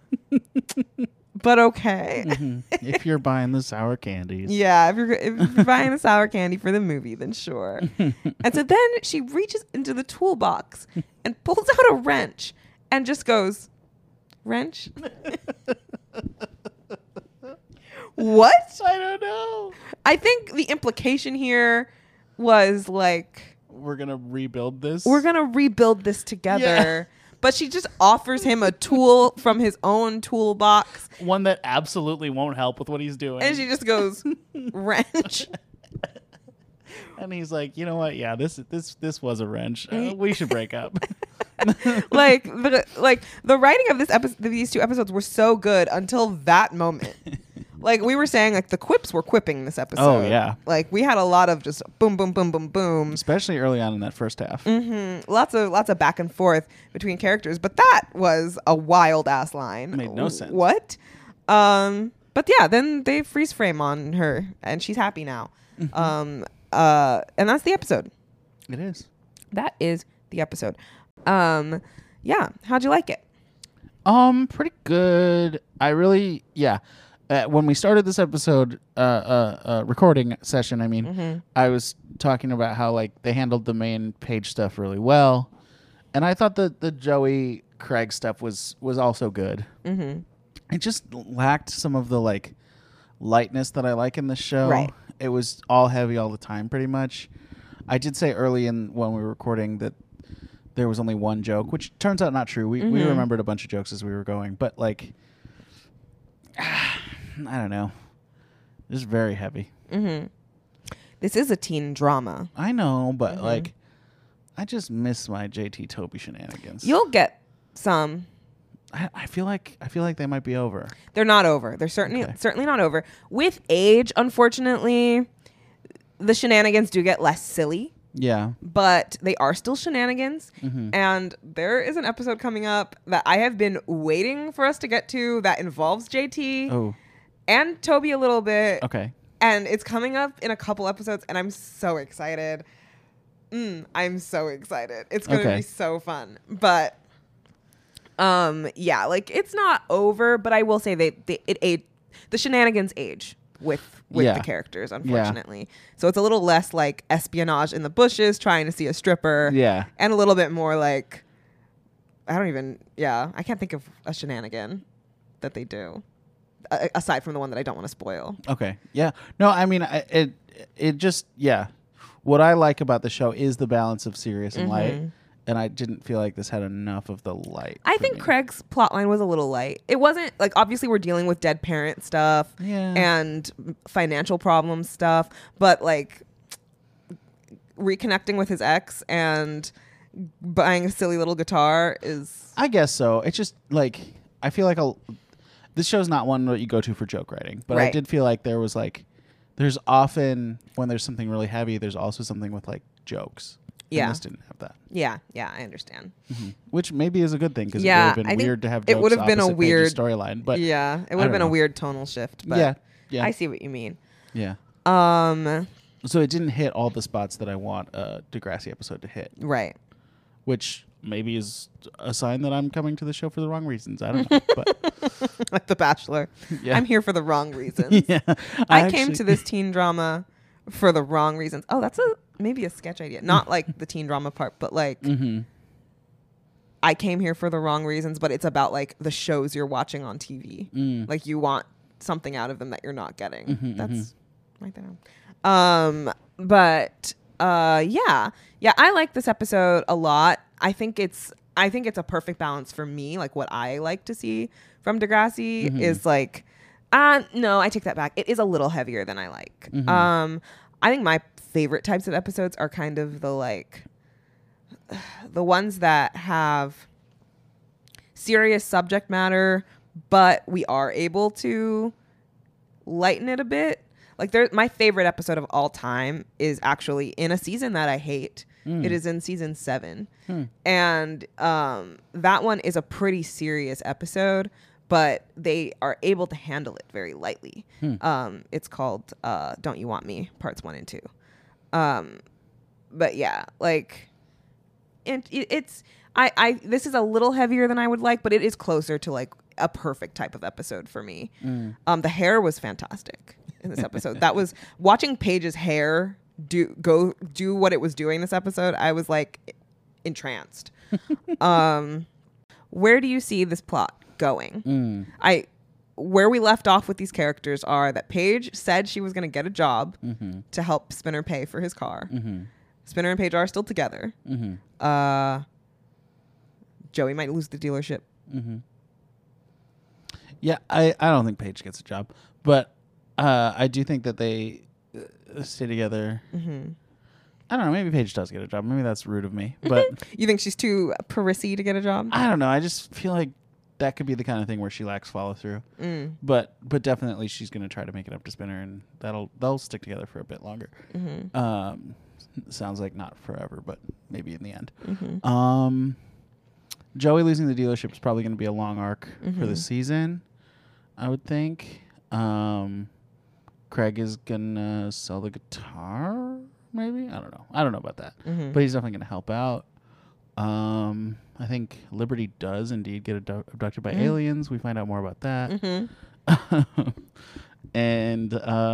But okay. If you're buying the sour candies. Yeah, if you're buying the sour candy for the movie, then sure. And so then she reaches into the toolbox and pulls out a wrench and just goes, wrench? What? I don't know. I think the implication here was like, We're gonna rebuild this. we're going to rebuild this together. But she just offers him a tool from his own toolbox. one that absolutely won't help with what he's doing. And she just goes, wrench. And he's like, you know what? Yeah, this was a wrench. We should break up. like the writing of this episode, these two episodes were so good until that moment. Like we were saying, like the quips were quipping this episode. Oh, yeah. Like we had a lot of just boom, boom, boom, boom, boom. Especially early on in that first half. Lots of back and forth between characters. But that was a wild ass line. Made no sense. What? But yeah, then they freeze frame on her and she's happy now. And that's the episode. It is. That is the episode. Yeah. How'd you like it? Pretty good. I really, yeah. When we started this episode, recording session, I mean, I was talking about how like they handled the main Paige stuff really well, and I thought that the Joey Craig stuff was also good. It just lacked some of the like lightness that I like in the show. Right. It was all heavy all the time, pretty much. I did say early in when we were recording that there was only one joke, which turns out not true. We remembered a bunch of jokes as we were going, but like, I don't know. It's very heavy. This is a teen drama. I know, but like, I just miss my JT Toby shenanigans. You'll get some. I feel like they might be over. They're not over. They're certainly not over. With age, unfortunately, the shenanigans do get less silly. Yeah. But they are still shenanigans. And there is an episode coming up that I have been waiting for us to get to that involves JT Oh. and Toby a little bit. Okay. And it's coming up in a couple episodes, and I'm so excited. I'm so excited. It's going to be so fun. But, yeah, like, it's not over, but I will say the shenanigans age with the characters, unfortunately. So it's a little less like espionage in the bushes, trying to see a stripper. Yeah. And a little bit more like, I can't think of a shenanigan that they do. Aside from the one that I don't want to spoil. Okay. Yeah. No, I mean, it just, yeah. What I like about the show is the balance of serious and light. And I didn't feel like this had enough of the light. I think Craig's plotline was a little light. It wasn't like, obviously we're dealing with dead parent stuff and financial problem stuff, but like reconnecting with his ex and buying a silly little guitar is... I guess so. It's just like, I feel like this show's not one that you go to for joke writing, but I did feel like there was like, there's often when there's something really heavy, there's also something with like jokes. Yeah. And this didn't have that. Yeah, I understand. Which maybe is a good thing because it would Yeah, have been I think weird to have jokes it would have been a opposite Paige's weird storyline. But yeah, it would have been a weird tonal shift. But yeah. I see what you mean. Yeah. So it didn't hit all the spots that I want a Degrassi episode to hit. Right. Which maybe is a sign that I'm coming to the show for the wrong reasons. I don't know. But Like The Bachelor. Yeah. I'm here for the wrong reasons. yeah. I came to this teen drama for the wrong reasons. Oh, that's maybe a sketch idea. Not like the teen drama part, but like I came here for the wrong reasons, but it's about like the shows you're watching on TV. Like you want something out of them that you're not getting. That's right there. But yeah, I like this episode a lot. I think it's a perfect balance for me. Like what I like to see from Degrassi is like, no, I take that back. It is a little heavier than I like. I think my favorite types of episodes are kind of the ones that have serious subject matter, but we are able to lighten it a bit. Like my favorite episode of all time is actually in a season that I hate. It is in season 7. And that one is a pretty serious episode, but they are able to handle it very lightly. It's called Don't You Want Me, parts 1 and 2. But yeah, like it's this is a little heavier than I would like, but it is closer to like a perfect type of episode for me. The hair was fantastic in this episode. That was watching Paige's hair do what it was doing this episode. I was like entranced. Where do you see this plot going? Where we left off with these characters are that Paige said she was going to get a job to help Spinner pay for his car. Spinner and Paige are still together. Joey might lose the dealership. Yeah, I don't think Paige gets a job, but I do think that they stay together. I don't know. Maybe Paige does get a job. Maybe that's rude of me. But you think she's too prissy to get a job? I don't know. I just feel like that could be the kind of thing where she lacks follow through. But definitely she's going to try to make it up to Spinner, and they'll stick together for a bit longer. Sounds like not forever, but maybe in the end. Joey losing the dealership is probably going to be a long arc for the season, I would think. Craig is gonna sell the guitar, maybe. I don't know about that, but he's definitely gonna help out. I think Liberty does indeed get abducted by aliens. We find out more about that. And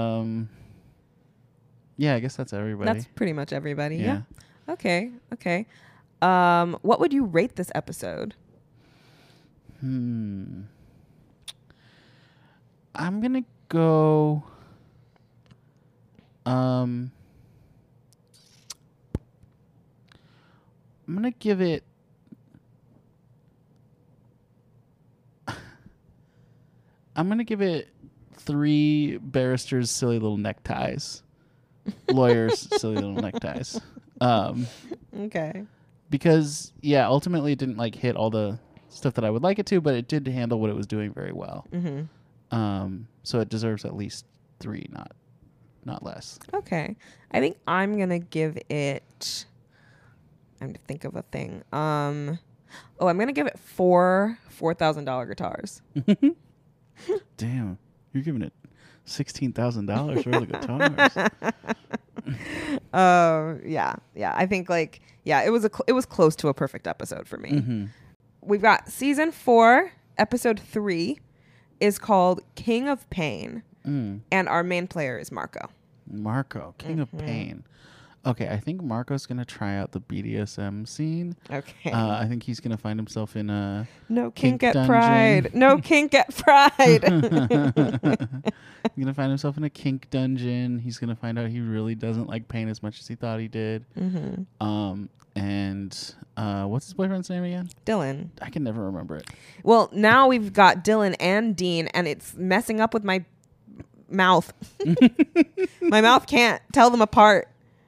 yeah, I guess that's everybody. That's pretty much everybody. Yeah. Okay. What would you rate this episode? I'm gonna go. I'm gonna give it. I'm gonna give it 3 barristers' silly little neckties, lawyers' silly little neckties. Okay. Because ultimately it didn't like hit all the stuff that I would like it to, but it did handle what it was doing very well. So it deserves at least 3, not less. Okay. I think I'm gonna give it. I'm to think of a thing. I'm gonna give it 4 $4,000 guitars. Damn, you're giving it $16,000 worth of guitars. Yeah. I think it was close to a perfect episode for me. We've got season 4, episode 3 is called King of Pain, and our main player is Marco. King of Pain. Okay, I think Marco's gonna try out the BDSM scene. Okay. I think he's gonna find himself in a no kink at Pride. No kink at Pride. He's gonna find himself in a kink dungeon. He's gonna find out he really doesn't like pain as much as he thought he did. And what's his boyfriend's name again? Dylan. I can never remember it. Well, now we've got Dylan and Dean, and it's messing up with my mouth. My mouth can't tell them apart.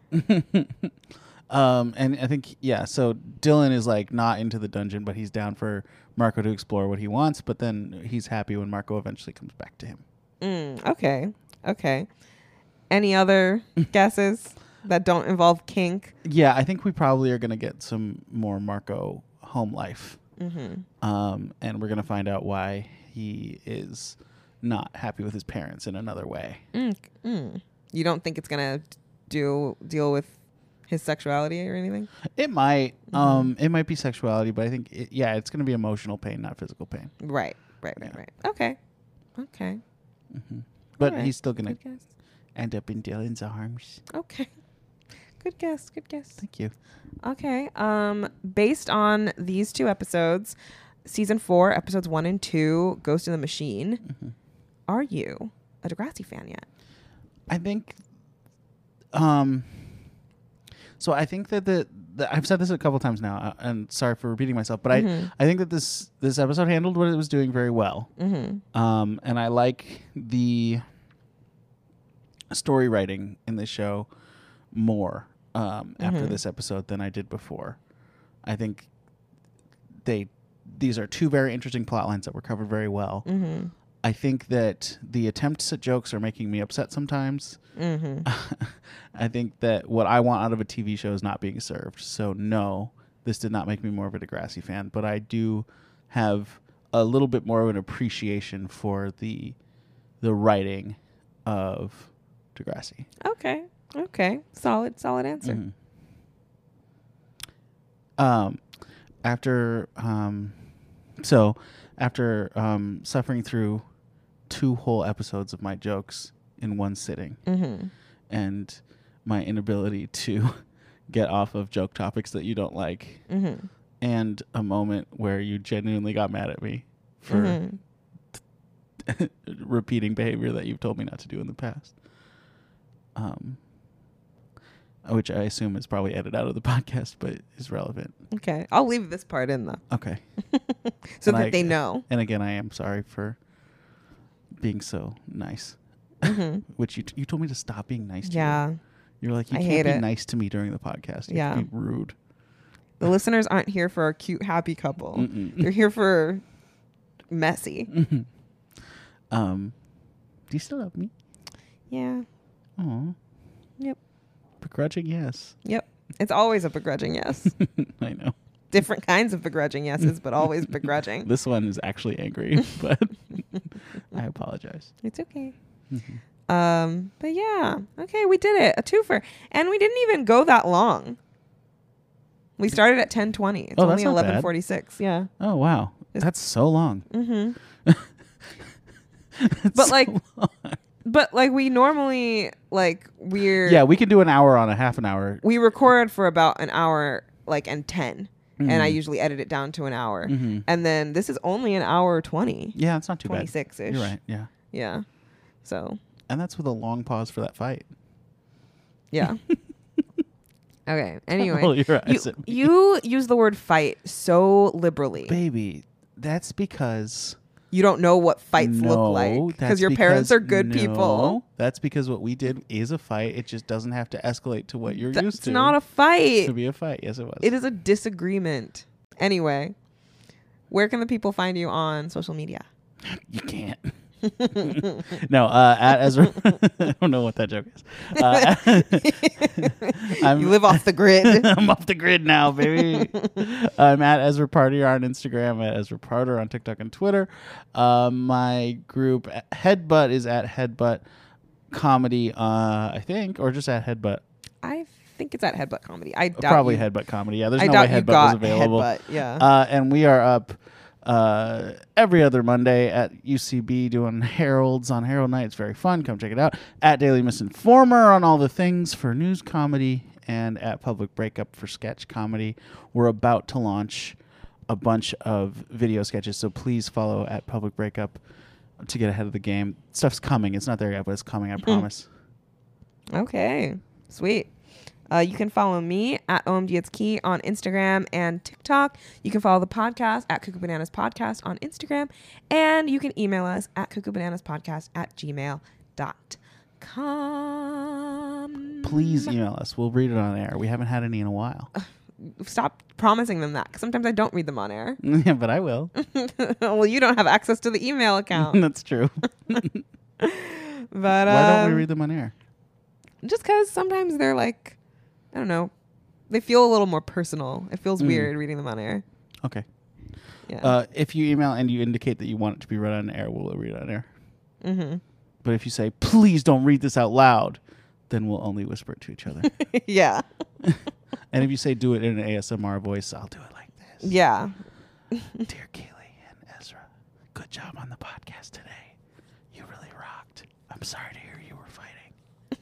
And I think so Dylan is like not into the dungeon, but he's down for Marco to explore what he wants, but then he's happy when Marco eventually comes back to him. Okay. Any other guesses that don't involve kink? Yeah, I think we probably are gonna get some more Marco home life. And we're gonna find out why he is not happy with his parents in another way. You don't think it's gonna deal with his sexuality or anything? It might. It might be sexuality, but I think it's going to be emotional pain, not physical pain. Right. Okay. But right. he's still going to end up in Dylan's arms. Okay. Good guess. Good guess. Thank you. Okay. Based on these 2 episodes, season 4, episodes 1 and 2, Ghost in the Machine, are you a Degrassi fan yet? I think, so I think that I've said this a couple times now, and sorry for repeating myself, but I think that this episode handled what it was doing very well. And I like the story writing in this show more after this episode than I did before. I think these are 2 very interesting plot lines that were covered very well. I think that the attempts at jokes are making me upset sometimes. I think that what I want out of a TV show is not being served. So no, this did not make me more of a Degrassi fan, but I do have a little bit more of an appreciation for the writing of Degrassi. Okay. Solid answer. After suffering through 2 whole episodes of my jokes in one sitting, and my inability to get off of joke topics that you don't like, and a moment where you genuinely got mad at me for repeating behavior that you've told me not to do in the past, which I assume is probably edited out of the podcast, but is relevant. Okay. I'll leave this part in, though. Okay. So that they know. And again, I am sorry for being so nice. Which you told me to stop being nice to you. Yeah. You're like, you can't be nice to me during the podcast. You have to be rude. The listeners aren't here for a cute, happy couple. They're here for messy. Do you still love me? Yeah. Oh. Yep. Begrudging yes. Yep. It's always a begrudging yes. I know. Different kinds of begrudging yeses, but always begrudging. This one is actually angry, but I apologize. It's okay. But yeah. Okay, we did it. A twofer. And we didn't even go that long. We started at 10:20. It's only 11:46. Yeah. Oh, wow. That's so long. But like but like we normally yeah, we can do an hour on a half an hour. We record for about an hour and 10. And I usually edit it down to an hour. And then this is only an hour 20. Yeah, it's not too 26-ish. bad. You're right. Yeah. Yeah. So. And that's with a long pause for that fight. Yeah. Okay. Anyway. You use the word fight so liberally. Baby, that's because you don't know what fights look like. Because your parents are good people. That's because what we did is a fight. It just doesn't have to escalate to what you're used to. It's not a fight. To be a fight. Yes, it was. It is a disagreement. Anyway, where can the people find you on social media? You can't. No, at Ezra. I don't know what that joke is. You live off the grid. I'm off the grid now, baby. I'm at Ezra Parter on Instagram, at Ezra Parter on TikTok and Twitter. My group Headbutt is at Headbutt Comedy, I think, or just at Headbutt. I think it's at Headbutt Comedy. I doubt probably Headbutt Comedy. Yeah, there's no way Headbutt was available. Headbutt, yeah. And we are up every other Monday at UCB doing Heralds on Herald Night. It's very fun. Come check it out. At Daily Misinformer on all the things for news comedy, and at Public Breakup for sketch comedy. We're about to launch a bunch of video sketches, so please follow at Public Breakup to get ahead of the game. Stuff's coming. It's not there yet, but it's coming, I promise. Okay. Sweet. You can follow me at OMG It's Key on Instagram and TikTok. You can follow the podcast at Cuckoo Bananas Podcast on Instagram. And you can email us at cuckoobanaнаspodcast@gmail.com. Please email us. We'll read it on air. We haven't had any in a while. Stop promising them that, because sometimes I don't read them on air. Yeah, but I will. Well, you don't have access to the email account. That's true. But why don't we read them on air? Just because sometimes they're like, I don't know, they feel a little more personal. It feels weird reading them on air. Okay. Yeah. If you email and you indicate that you want it to be read on air, we'll read it on air. Mm-hmm. But if you say, please don't read this out loud, then we'll only whisper it to each other. Yeah. And if you say do it in an ASMR voice, I'll do it like this. Yeah. Dear Kaylee and Ezra, good job on the podcast today. You really rocked. I'm sorry to hear you were fighting.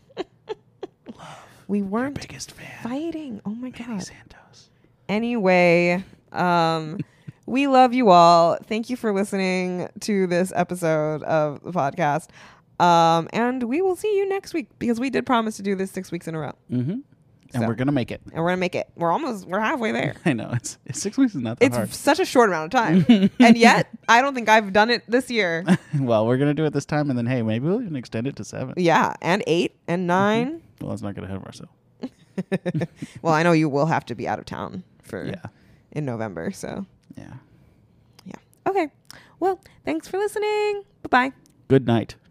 We Your weren't biggest fan. fighting. Oh my Manny God. Santos. Anyway, we love you all. Thank you for listening to this episode of the podcast. And we will see you next week because we did promise to do this 6 weeks in a row. Mm-hmm. And So. we're gonna make it. And we're going to make it. We're halfway there. I know it's 6 weeks is not that It's hard. such a short amount of time. And yet, I don't think I've done it this year. Well, we're gonna do it this time, and then hey, maybe we'll even extend it to 7. Yeah. And 8 and 9. Well, let's not get ahead of ourselves. Well, I know you will have to be out of town Yeah. in November. So, Yeah. yeah. Okay. Well, thanks for listening. Bye-bye. Good night.